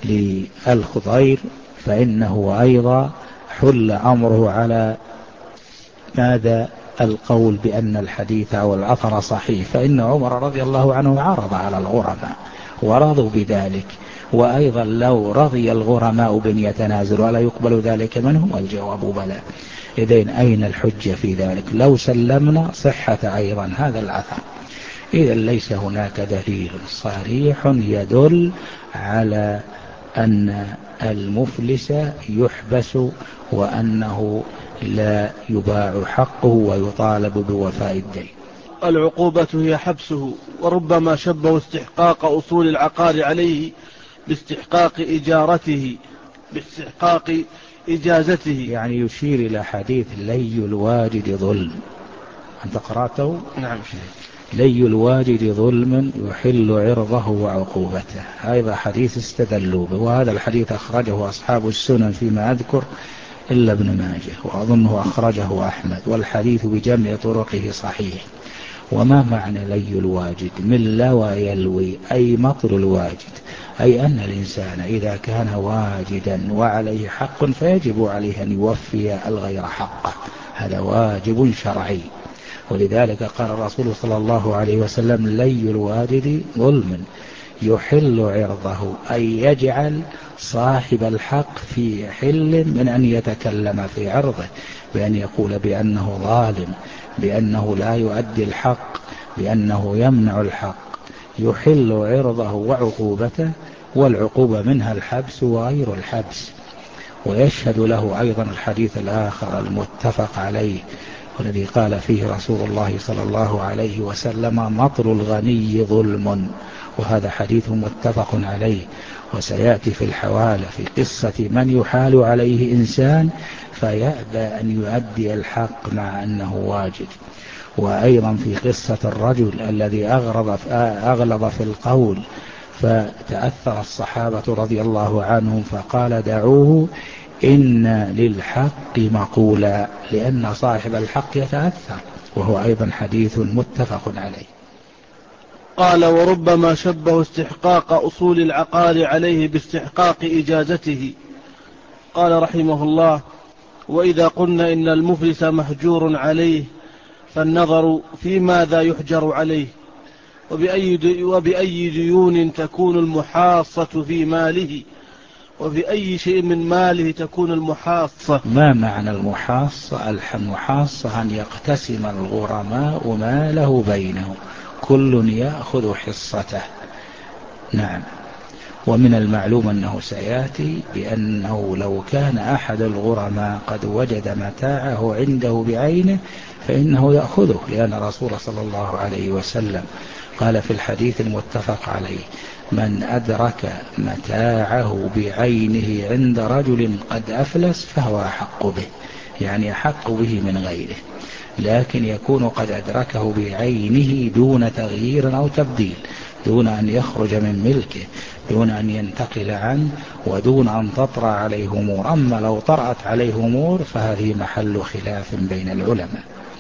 للخضير فإنه أيضا حل أمره على ماذا؟ القول بأن الحديث أو الأثر صحيح، فإن عمر رضي الله عنه عرض على الغرماء ورضوا بذلك. وأيضا لو رضي الغرماء بأن يتنازلوا ألا يقبل ذلك منهم؟ الجواب بلى. إذن أين الحجة في ذلك؟ لو سلمنا صحة أيضا هذا الأثر. إذا ليس هناك دليل صريح يدل على أن المفلس يحبس وأنه لا يباع حقه ويطالب بوفاء الدين. العقوبة هي حبسه، وربما شبه استحقاق أصول العقار عليه باستحقاق إجازته. يعني يشير إلى حديث لي الواجد ظلم، أنت قرأته؟ نعم. لي الواجد ظلم يحل عرضه وعقوبته، هذا حديث استدلوا به، وهذا الحديث أخرجه أصحاب السنن فيما أذكر إلا ابن ماجه، وأظنه أخرجه أحمد، والحديث بجمع طرقه صحيح. وما معنى لي الواجد؟ من لوى يلوي، أي مطل الواجد، أي أن الإنسان إذا كان واجدا وعليه حق فيجب عليه أن يوفي الغير حقه، هذا واجب شرعي. ولذلك قال الرسول صلى الله عليه وسلم لي الواجد ظلم يحل عرضه، أي يجعل صاحب الحق في حل من أن يتكلم في عرضه بأن يقول بأنه ظالم، بأنه لا يؤدي الحق، بأنه يمنع الحق. يحل عرضه وعقوبته، والعقوبة منها الحبس وغير الحبس. ويشهد له أيضا الحديث الآخر المتفق عليه والذي قال فيه رسول الله صلى الله عليه وسلم مطل الغني ظلم، وهذا حديث متفق عليه. وسيأتي في الحوالة في قصة من يحال عليه إنسان فيأبى أن يؤدي الحق مع أنه واجد. وأيضا في قصة الرجل الذي أغلظ في القول فتأثر الصحابة رضي الله عنهم فقال دعوه إن للحق مقولا، لأن صاحب الحق يتأثر، وهو أيضا حديث متفق عليه. قال وربما شبه استحقاق أصول العقار عليه باستحقاق إجازته. قال رحمه الله: وإذا قلنا إن المفلس محجور عليه فالنظر في ماذا يحجر عليه، وبأي ديون تكون المحاصة في ماله، وبأي شيء من ماله تكون المحاصة. ما معنى المحاصة؟ المحاصة أن يقتسم الغرماء ماله بينهم، كل يأخذ حصته. نعم. ومن المعلوم أنه سيأتي بأنه لو كان أحد الغرماء قد وجد متاعه عنده بعينه فإنه يأخذه، لأن رسول صلى الله عليه وسلم قال في الحديث المتفق عليه: من أدرك متاعه بعينه عند رجل قد أفلس فهو أحق به، يعني أحق به من غيره، لكن يكون قد أدركه بعينه دون تغيير أو تبديل، دون أن يخرج من ملكه، دون أن ينتقل عنه، ودون أن تطرأ عليه أمور. أما لو طرأت عليه أمور فهذه محل خلاف بين العلماء.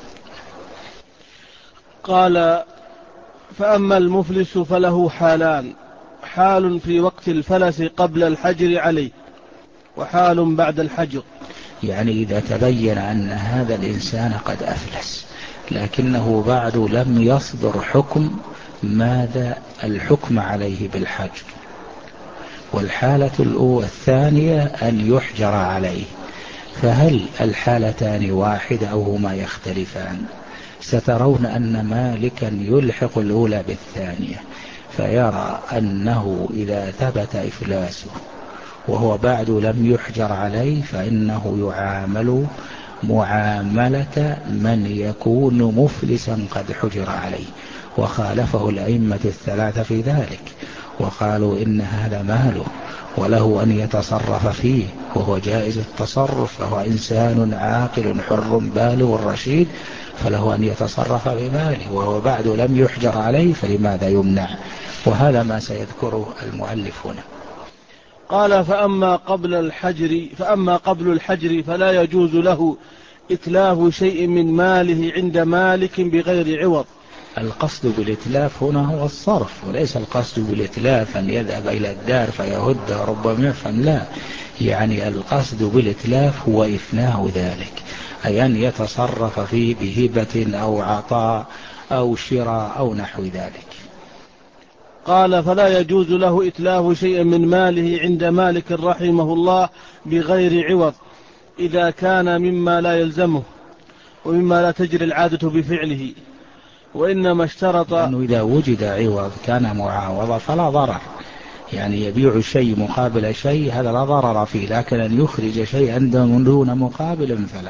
قال: فأما المفلس فله حالان: حال في وقت الفلس قبل الحجر عليه، وحال بعد الحجر. يعني إذا تبين أن هذا الإنسان قد أفلس لكنه بعد لم يصدر حكم، ماذا الحكم عليه بالحجر؟ والحالة الثانية أن يحجر عليه، فهل الحالتان واحدة أو هما يختلفان؟ سترون أن مالكا يلحق الأولى بالثانية، فيرى أنه إذا ثبت إفلاسه وهو بعد لم يحجر عليه فإنه يعامل معاملة من يكون مفلسا قد حجر عليه. وخالفه الأئمة الثلاثة في ذلك، وقالوا إن هذا ماله وله أن يتصرف فيه، وهو جائز التصرف، فهو إنسان عاقل حر بالغ رشيد، فله أن يتصرف بماله، وهو بعد لم يحجر عليه فلماذا يمنع؟ وهذا ما سيذكره المؤلف هنا. قال: فأما قبل الحجر فلا يجوز له إتلاف شيء من ماله عند مالك بغير عوض. القصد بالإتلاف هنا هو الصرف، وليس القصد بالإتلاف أن يذهب إلى الدار فيهد ربما يفهم، لا، يعني القصد بالإتلاف هو إفناء ذلك، أي أن يتصرف فيه بهبة أو عطاء أو شراء أو نحو ذلك. قال فلا يجوز له إتلاف شيء من ماله عند مالك رحمه الله بغير عوض إذا كان مما لا يلزمه ومما لا تجري العادة بفعله، وإنما اشترط لأنه إذا وجد عوض كان معاوضة فلا ضرر، يعني يبيع شيء مقابل شيء هذا لا ضرر فيه، لكن أن يخرج شيئا دون مقابل فلا.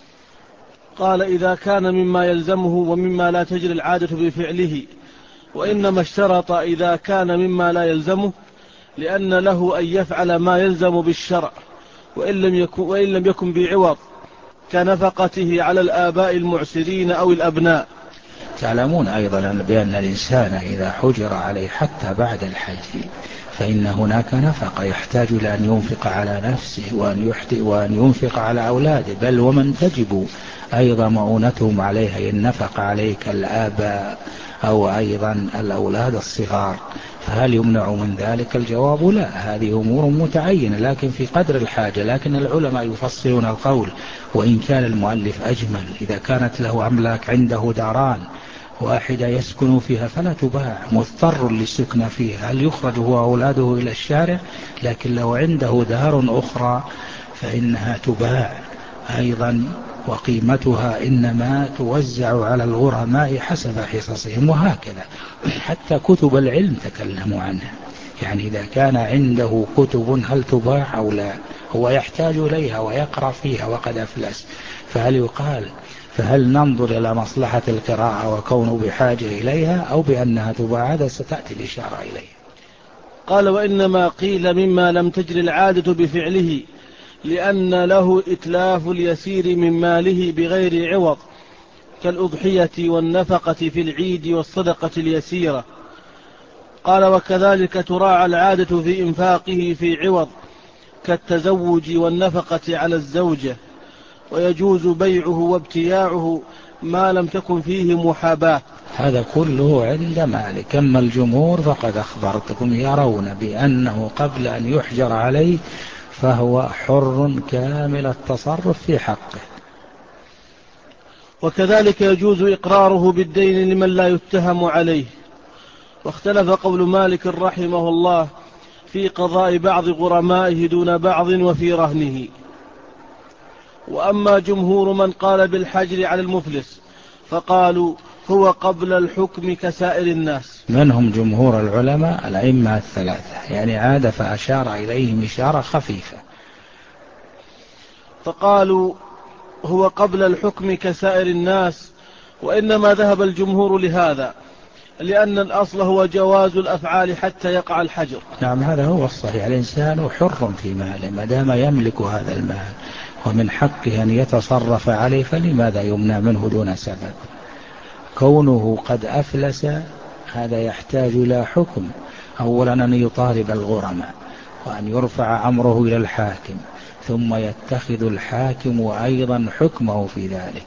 قال إذا كان مما يلزمه ومما لا تجري العادة بفعله، وإنما اشترط إذا كان مما لا يلزمه لأن له أن يفعل ما يلزم بالشرع وإن لم يكن بعوض كنفقته على الآباء المعسرين أو الأبناء. تعلمون أيضا بأن الإنسان إذا حجر عليه حتى بعد الحج فإن هناك نفقة يحتاج إلى أن ينفق على نفسه وأن ينفق على أولاده، بل ومن تجب أيضا مؤونتهم عليها النفقة عليه كالآباء أو أيضا الأولاد الصغار، فهل يمنع من ذلك؟ الجواب لا، هذه أمور متعينة لكن في قدر الحاجة. لكن العلماء يفصلون القول، وإن كان المؤلف أجمل، إذا كانت له أملاك عنده داران واحدة يسكن فيها فلا تباع، مضطر للسكن فيها، هل يخرج هو أولاده إلى الشارع؟ لكن لو عنده دار أخرى فإنها تباع أيضا، وقيمتها إنما توزع على الغرماء حسب حصصهم، وهكذا حتى كتب العلم تكلموا عنها. يعني إذا كان عنده كتب هل تباع أو لا؟ هو يحتاج إليها ويقرأ فيها وقد أفلس، فهل ننظر إلى مصلحة القراءة وكونه بحاجة إليها أو بأنها تباع؟ هذا ستأتي الإشارة إليه. قال وإنما قيل مما لم تجري العادة بفعله لأن له إتلاف اليسير من ماله بغير عوض كالأضحية والنفقة في العيد والصدقة اليسيرة. قال وكذلك تراعى العادة في إنفاقه في عوض كالتزوج والنفقة على الزوجة، ويجوز بيعه وابتياعه ما لم تكن فيه محاباة. هذا كله عند مالك. أما الجمهور فقد أخبرتكم يرون بأنه قبل أن يحجر عليه فهو حر كامل التصرف في حقه. وكذلك يجوز إقراره بالدين لمن لا يتهم عليه. واختلف قول مالك رحمه الله في قضاء بعض غرمائه دون بعض وفي رهنه. وأما جمهور من قال بالحجر على المفلس فقالوا هو قبل الحكم كسائر الناس. منهم جمهور العلماء الأئمة الثلاثة، يعني عاد فأشار إليهم إشارة خفيفة، فقالوا هو قبل الحكم كسائر الناس. وإنما ذهب الجمهور لهذا لأن الأصل هو جواز الأفعال حتى يقع الحجر. نعم هذا هو الصحيح، الإنسان حر في ماله ما دام يملك هذا المال ومن حقه أن يتصرف عليه، فلماذا يمنع منه دون سبب؟ كونه قد أفلس هذا يحتاج إلى حكم، أولا أن يطالب الغرماء وأن يرفع أمره إلى الحاكم، ثم يتخذ الحاكم أيضا حكمه في ذلك،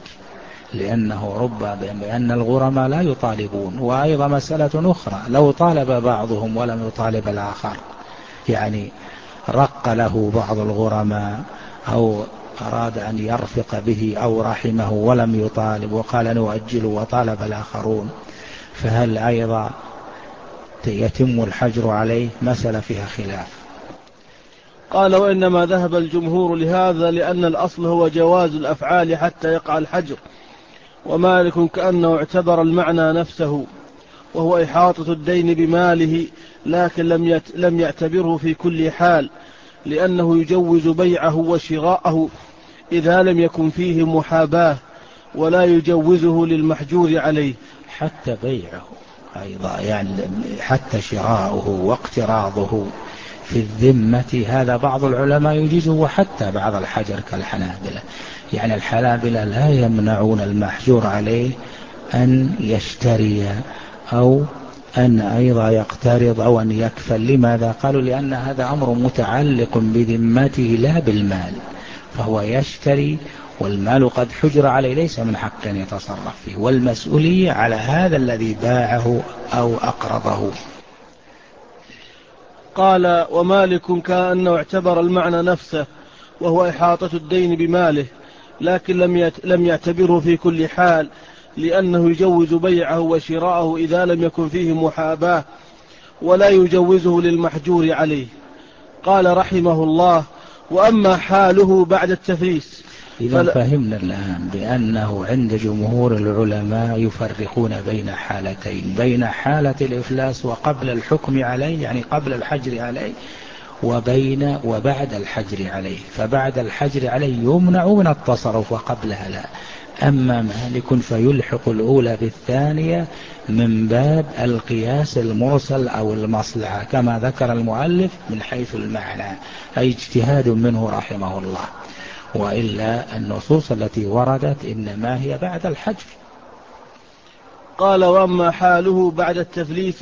لأن الغرماء لا يطالبون. وأيضا مسألة أخرى، لو طالب بعضهم ولم يطالب الآخر، يعني رق له بعض الغرماء أو أراد أن يرفق به أو رحمه ولم يطالب وقال نؤجله وطالب الآخرون، فهل أيضا يتم الحجر عليه؟ مسألة فيها خلاف. قال وإنما ذهب الجمهور لهذا لأن الأصل هو جواز الأفعال حتى يقع الحجر. ومالك كأنه اعتبر المعنى نفسه وهو إحاطة الدين بماله، لكن لم يعتبره في كل حال لأنه يجوز بيعه وشراءه إذا لم يكن فيه محاباة، ولا يجوزه للمحجور عليه. حتى بيعه أيضا، يعني حتى شراؤه واقتراضه في الذمة هذا بعض العلماء يجيزه، وحتى بعض الحجر كالحنابلة. يعني الحنابلة لا يمنعون المحجور عليه أن يشتري أو أن أيضا يقترض أو أن يكفل. لماذا؟ قالوا لأن هذا أمر متعلق بذمته لا بالمال، فهو يشتري والمال قد حجر عليه، ليس من حق أن يتصرف فيه، والمسؤولية على هذا الذي باعه أو أقرضه. قال ومالك كأنه اعتبر المعنى نفسه وهو إحاطة الدين بماله، لكن لم يعتبره في كل حال لأنه يجوز بيعه وشراءه إذا لم يكن فيه محاباة، ولا يجوزه للمحجور عليه. قال رحمه الله: وأما حاله بعد التفليس إذا فهمنا الآن بأنه عند جمهور العلماء يفرقون بين حالتين، بين حالة الإفلاس وقبل الحكم عليه، يعني قبل الحجر عليه، وبعد الحجر عليه. فبعد الحجر عليه يمنع من التصرف وقبلها لا. أما مالك فيلحق الأولى بالثانية من باب القياس المرسل أو المصلحة كما ذكر المؤلف من حيث المعنى، أي اجتهاد منه رحمه الله. وإلا النصوص التي وردت إنما هي بعد الحجر. قال: وأما حاله بعد التفليس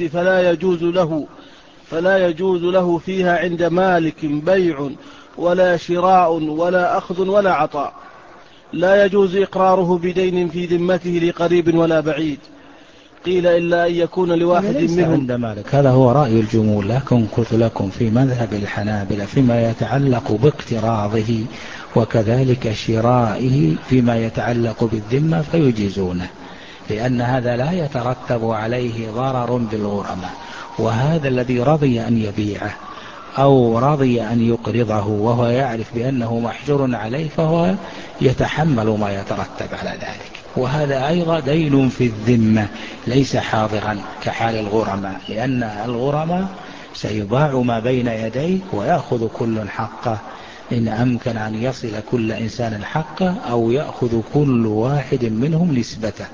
فلا يجوز له فيها عند مالك بيع ولا شراء ولا أخذ ولا عطاء. لا يجوز إقراره بدين في ذمته لقريب ولا بعيد. قيل: إلا أن يكون لواحد ليس منهم. عند مالك، هذا هو رأي الجمهور، لكن قلت لكم في مذهب الحنابلة فيما يتعلق باقتراضه وكذلك شرائه فيما يتعلق بالذمة فيجيزونه، لأن هذا لا يترتب عليه ضرر بالغرماء. وهذا الذي رضي أن يبيعه أو رضي أن يقرضه وهو يعرف بأنه محجور عليه فهو يتحمل ما يترتب على ذلك. وهذا أيضا دين في الذمة ليس حاضرا كحال الغرماء، لأن الغرماء سيباع ما بين يديه ويأخذ كل حقه إن أمكن أن يصل كل إنسان حقه، أو يأخذ كل واحد منهم نسبته.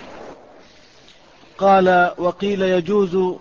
قال: وقيل يجوز.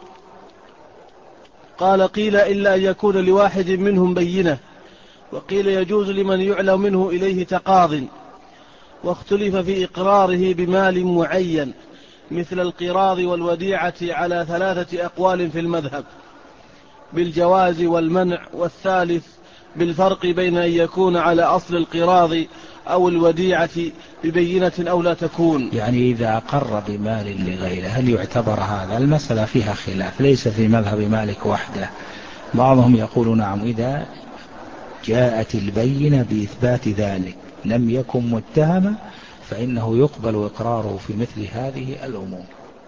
قال: قيل: إلا أن يكون لواحد منهم بينة. وقيل: يجوز لمن يعلم منه إليه تقاض. واختلف في إقراره بمال معين مثل القراض والوديعة على 3 أقوال في المذهب، بالجواز والمنع، والثالث بالفرق بين أن يكون على أصل القراض أو الوديعة ببينة أو لا تكون. يعني إذا أقر بمال لغيره هل يعتبر هذا؟ المسألة فيها خلاف، ليس في مذهب مالك وحده. بعضهم يقول نعم، إذا جاءت البينة بإثبات ذلك لم يكن متهما فإنه يقبل إقراره في مثل هذه الأمور.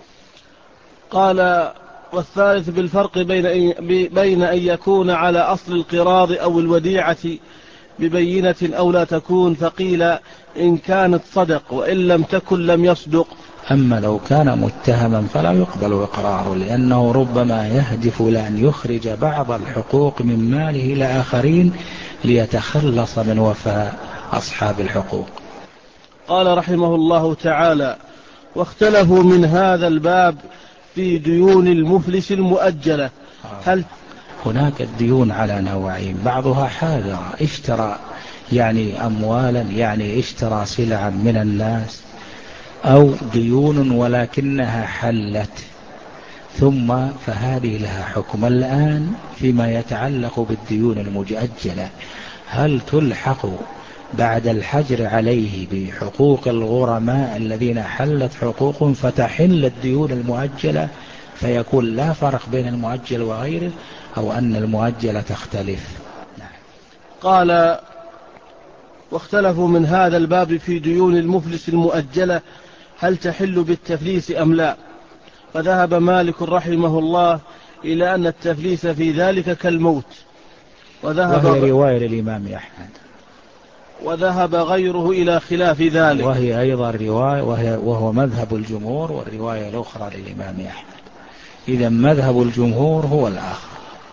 قال: والثالث بالفرق بين أن يكون على أصل القراض أو الوديعة ببينة أو لا تكون. فقيل: إن كانت صدق، وإن لم تكن لم يصدق. أما لو كان متهما فلا يقبل إقراره، لأنه ربما يهدف إلى أن يخرج بعض الحقوق من ماله إلى آخرين ليتخلص من وفاء أصحاب الحقوق. قال رحمه الله تعالى: واختلفوا من هذا الباب في ديون المفلس المؤجلة. هل هناك الديون على نوعين، بعضها حاضرة، اشترى يعني أموالا، يعني اشترى سلعا من الناس، أو ديون ولكنها حلت ثم فهذه لها حكم. الآن فيما يتعلق بالديون المؤجلة، هل تلحق بعد الحجر عليه بحقوق الغرماء الذين حلت حقوقهم فتحل الديون المؤجلة فيكون لا فرق بين المؤجل وغيره، أو أن المؤجلة تختلف؟ قال: واختلفوا من هذا الباب في ديون المفلس المؤجلة هل تحل بالتفليس أم لا. فذهب مالك رحمه الله إلى أن التفليس في ذلك كالموت، وهي رواية للإمام أحمد، وذهب غيره إلى خلاف ذلك، وهي أيضا رواية وهو مذهب الجمهور، والرواية الأخرى للإمام أحمد. إذا مذهب الجمهور هو الآخر.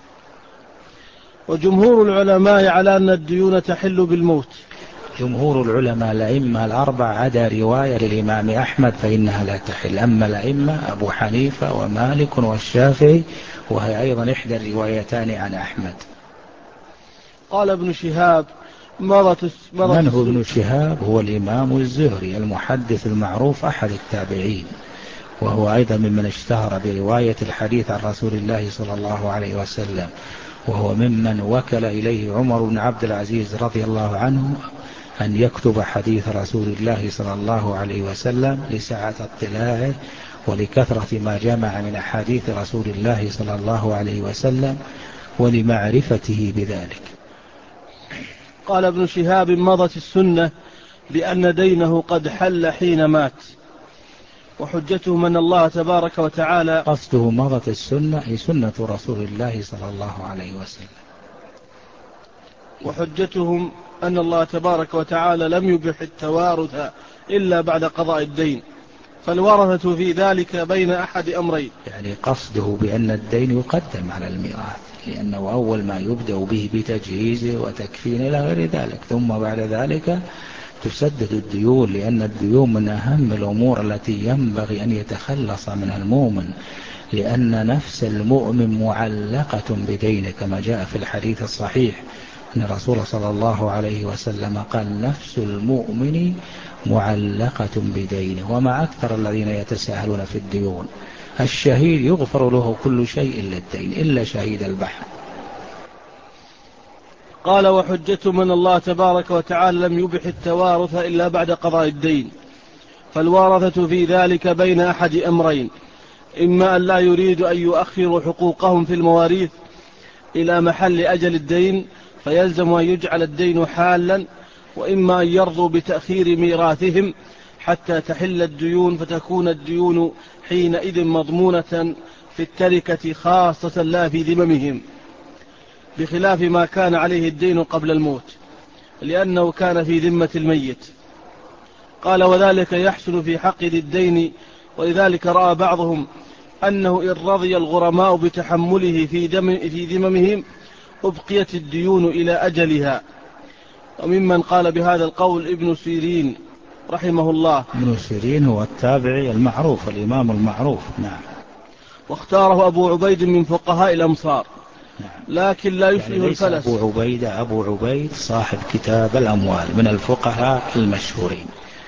وجمهور العلماء على أن الديون تحل بالموت. جمهور العلماء الأئمة الأربع عدا رواية للإمام أحمد فإنها لا تحل. أما الأئمة أبو حنيفة ومالك والشافعي، وهي أيضا إحدى الروايتان عن أحمد. قال ابن شهاب: من هو ابن شهاب؟ هو الإمام الزهري المحدث المعروف أحد التابعين، وهو أيضا ممن اشتهر برواية الحديث عن رسول الله صلى الله عليه وسلم، وهو ممن وكل إليه عمر بن عبد العزيز رضي الله عنه أن يكتب حديث رسول الله صلى الله عليه وسلم لسعة اطلاعه ولكثرة ما جمع من أحاديث رسول الله صلى الله عليه وسلم ولمعرفته بذلك. قال ابن شهاب: مضت السنة بأن دينه قد حل حين مات. وحجتهم أن الله تبارك وتعالى قصده مضت السنة أي سنة رسول الله صلى الله عليه وسلم. وحجتهم أن الله تبارك وتعالى لم يبح التوارث إلا بعد قضاء الدين، فالورثة في ذلك بين أحد أمرين. يعني قصده بأن الدين يقدم على الميراث، لأنه أول ما يبدأ به بتجهيزه وتكفينه إلى غير ذلك، ثم بعد ذلك تسدد الديون، لأن الديون من أهم الأمور التي ينبغي أن يتخلص منها المؤمن، لأن نفس المؤمن معلقة بدينه كما جاء في الحديث الصحيح أن الرسول صلى الله عليه وسلم قال نفس المؤمن معلقة بدينه. وما أكثر الذين يتساهلون في الديون. الشهيد يغفر له كل شيء إلا الدين، إلا شهيد البحر. قال وحجة من الله تبارك وتعالى لم يبح التوارث إلا بعد قضاء الدين، فالوارثة في ذلك بين أحد أمرين: إما أن لا يريد أن يؤخروا حقوقهم في المواريث إلى محل أجل الدين فيلزم أن يجعل الدين حالا، وإما أن يرضوا بتأخير ميراثهم حتى تحل الديون فتكون الديون حينئذ مضمونة في التركة خاصة لا في ذممهم، بخلاف ما كان عليه الدين قبل الموت لأنه كان في ذمة الميت. قال وذلك يحصل في حق ذي الدين، ولذلك رأى بعضهم أنه إن رضي الغرماء بتحمله في ذممهم أبقيت الديون إلى أجلها. وممن قال بهذا القول ابن سيرين رحمه الله. ابن سيرين هو التابعي المعروف، الإمام المعروف. نعم. واختاره أبو عبيد من فقهاء الأمصار. لكن لا يشبه يعني ليس الفلس. أبو عبيد صاحب كتاب الأموال من الفقهاء المشهورين.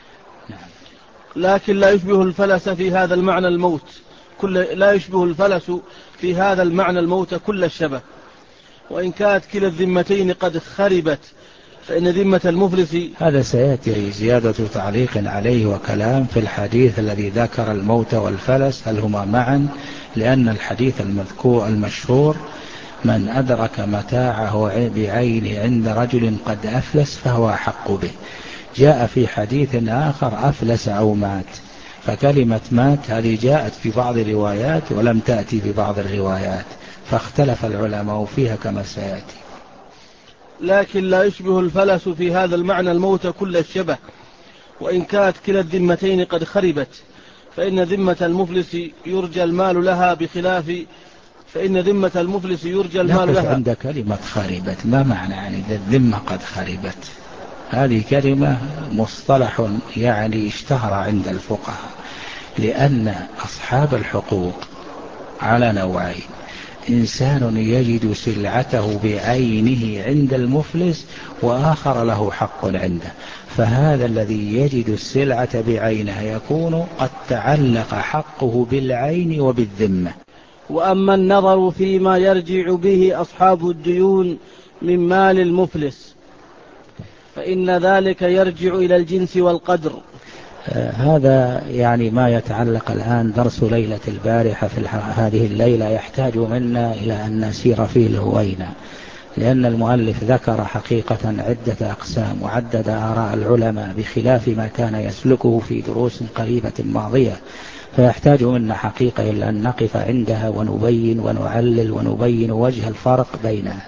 لكن لا يشبه الفلس في هذا المعنى الموت لا يشبه الفلس في هذا المعنى الموت كل الشبه، وإن كانت كلا الذمتين قد خربت فإن ذمة المفلس. هذا سيأتي زيادة تعليق عليه وكلام في الحديث الذي ذكر الموت والفلس هل هما معا، لأن الحديث المذكور المشهور من أدرك متاعه بعينه عند رجل قد أفلس فهو أحق به. جاء في حديث آخر أفلس أو مات، فكلمة مات هذه جاءت في بعض الروايات ولم تأتي في بعض الروايات، فاختلف العلماء فيها كما سيأتي. لكن لا يشبه الفلس في هذا المعنى الموت كل الشبه، وإن كانت كلا الذمتين قد خربت فإن ذمة المفلس يرجى المال لها فإن ذمة المفلس يرجى المال لها. عند كلمة خربت ما معنى يعني الذمة قد خربت؟ هذه كلمة مصطلح يعني اشتهر عند الفقهاء، لأن أصحاب الحقوق على نوعين: إنسان يجد سلعته بعينه عند المفلس، وآخر له حق عنده، فهذا الذي يجد السلعة بعينها يكون قد تعلق حقه بالعين وبالذمة. وأما النظر فيما يرجع به أصحاب الديون من مال المفلس فإن ذلك يرجع إلى الجنس والقدر. هذا يعني ما يتعلق الآن درس ليلة البارحة في هذه الليلة يحتاج منا إلى أن نسير فيه الهوينة، لأن المؤلف ذكر حقيقة عدة أقسام وعدد آراء العلماء بخلاف ما كان يسلكه في دروس قريبة ماضية، فيحتاج منا حقيقة إلى أن نقف عندها ونبين ونعلل ونبين وجه الفرق بينها.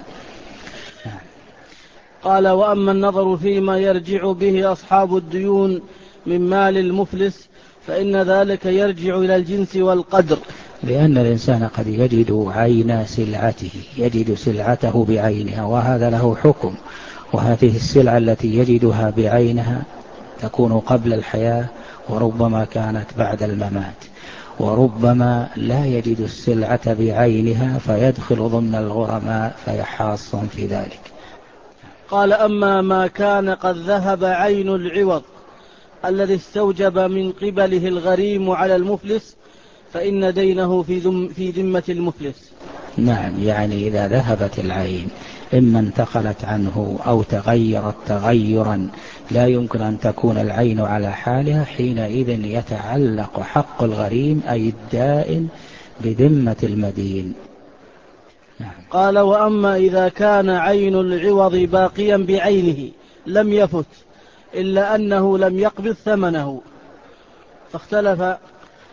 قال وأما النظر فيما يرجع به أصحاب الديون من مال المفلس فإن ذلك يرجع إلى الجنس والقدر، لأن الإنسان قد يجد عين سلعته، يجد سلعته بعينها وهذا له حكم، وهذه السلعة التي يجدها بعينها تكون قبل الحياة وربما كانت بعد الممات، وربما لا يجد السلعة بعينها فيدخل ضمن الغرماء فيحاص في ذلك. قال أما ما كان قد ذهب عين العوض الذي استوجب من قبله الغريم على المفلس فإن دينه في ذمة المفلس. نعم، يعني إذا ذهبت العين إما انتقلت عنه أو تغيرت تغيرا لا يمكن أن تكون العين على حالها، حينئذ يتعلق حق الغريم أي الدائن بذمة المدين. نعم. قال وأما إذا كان عين العوض باقيا بعينه لم يفت إلا أنه لم يقبض ثمنه، فاختلف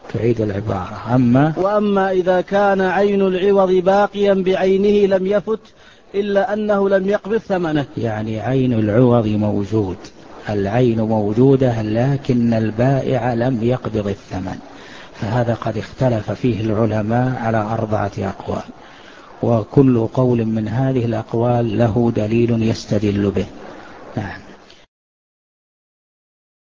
تعيد العبارة. وأما إذا كان عين العوض باقيا بعينه لم يفت إلا أنه لم يقبض ثمنه. يعني عين العوض موجود، العين موجودة لكن البائع لم يقبض الثمن، فهذا قد اختلف فيه العلماء على 4 أقوال، وكل قول من هذه الأقوال له دليل يستدل به. نعم.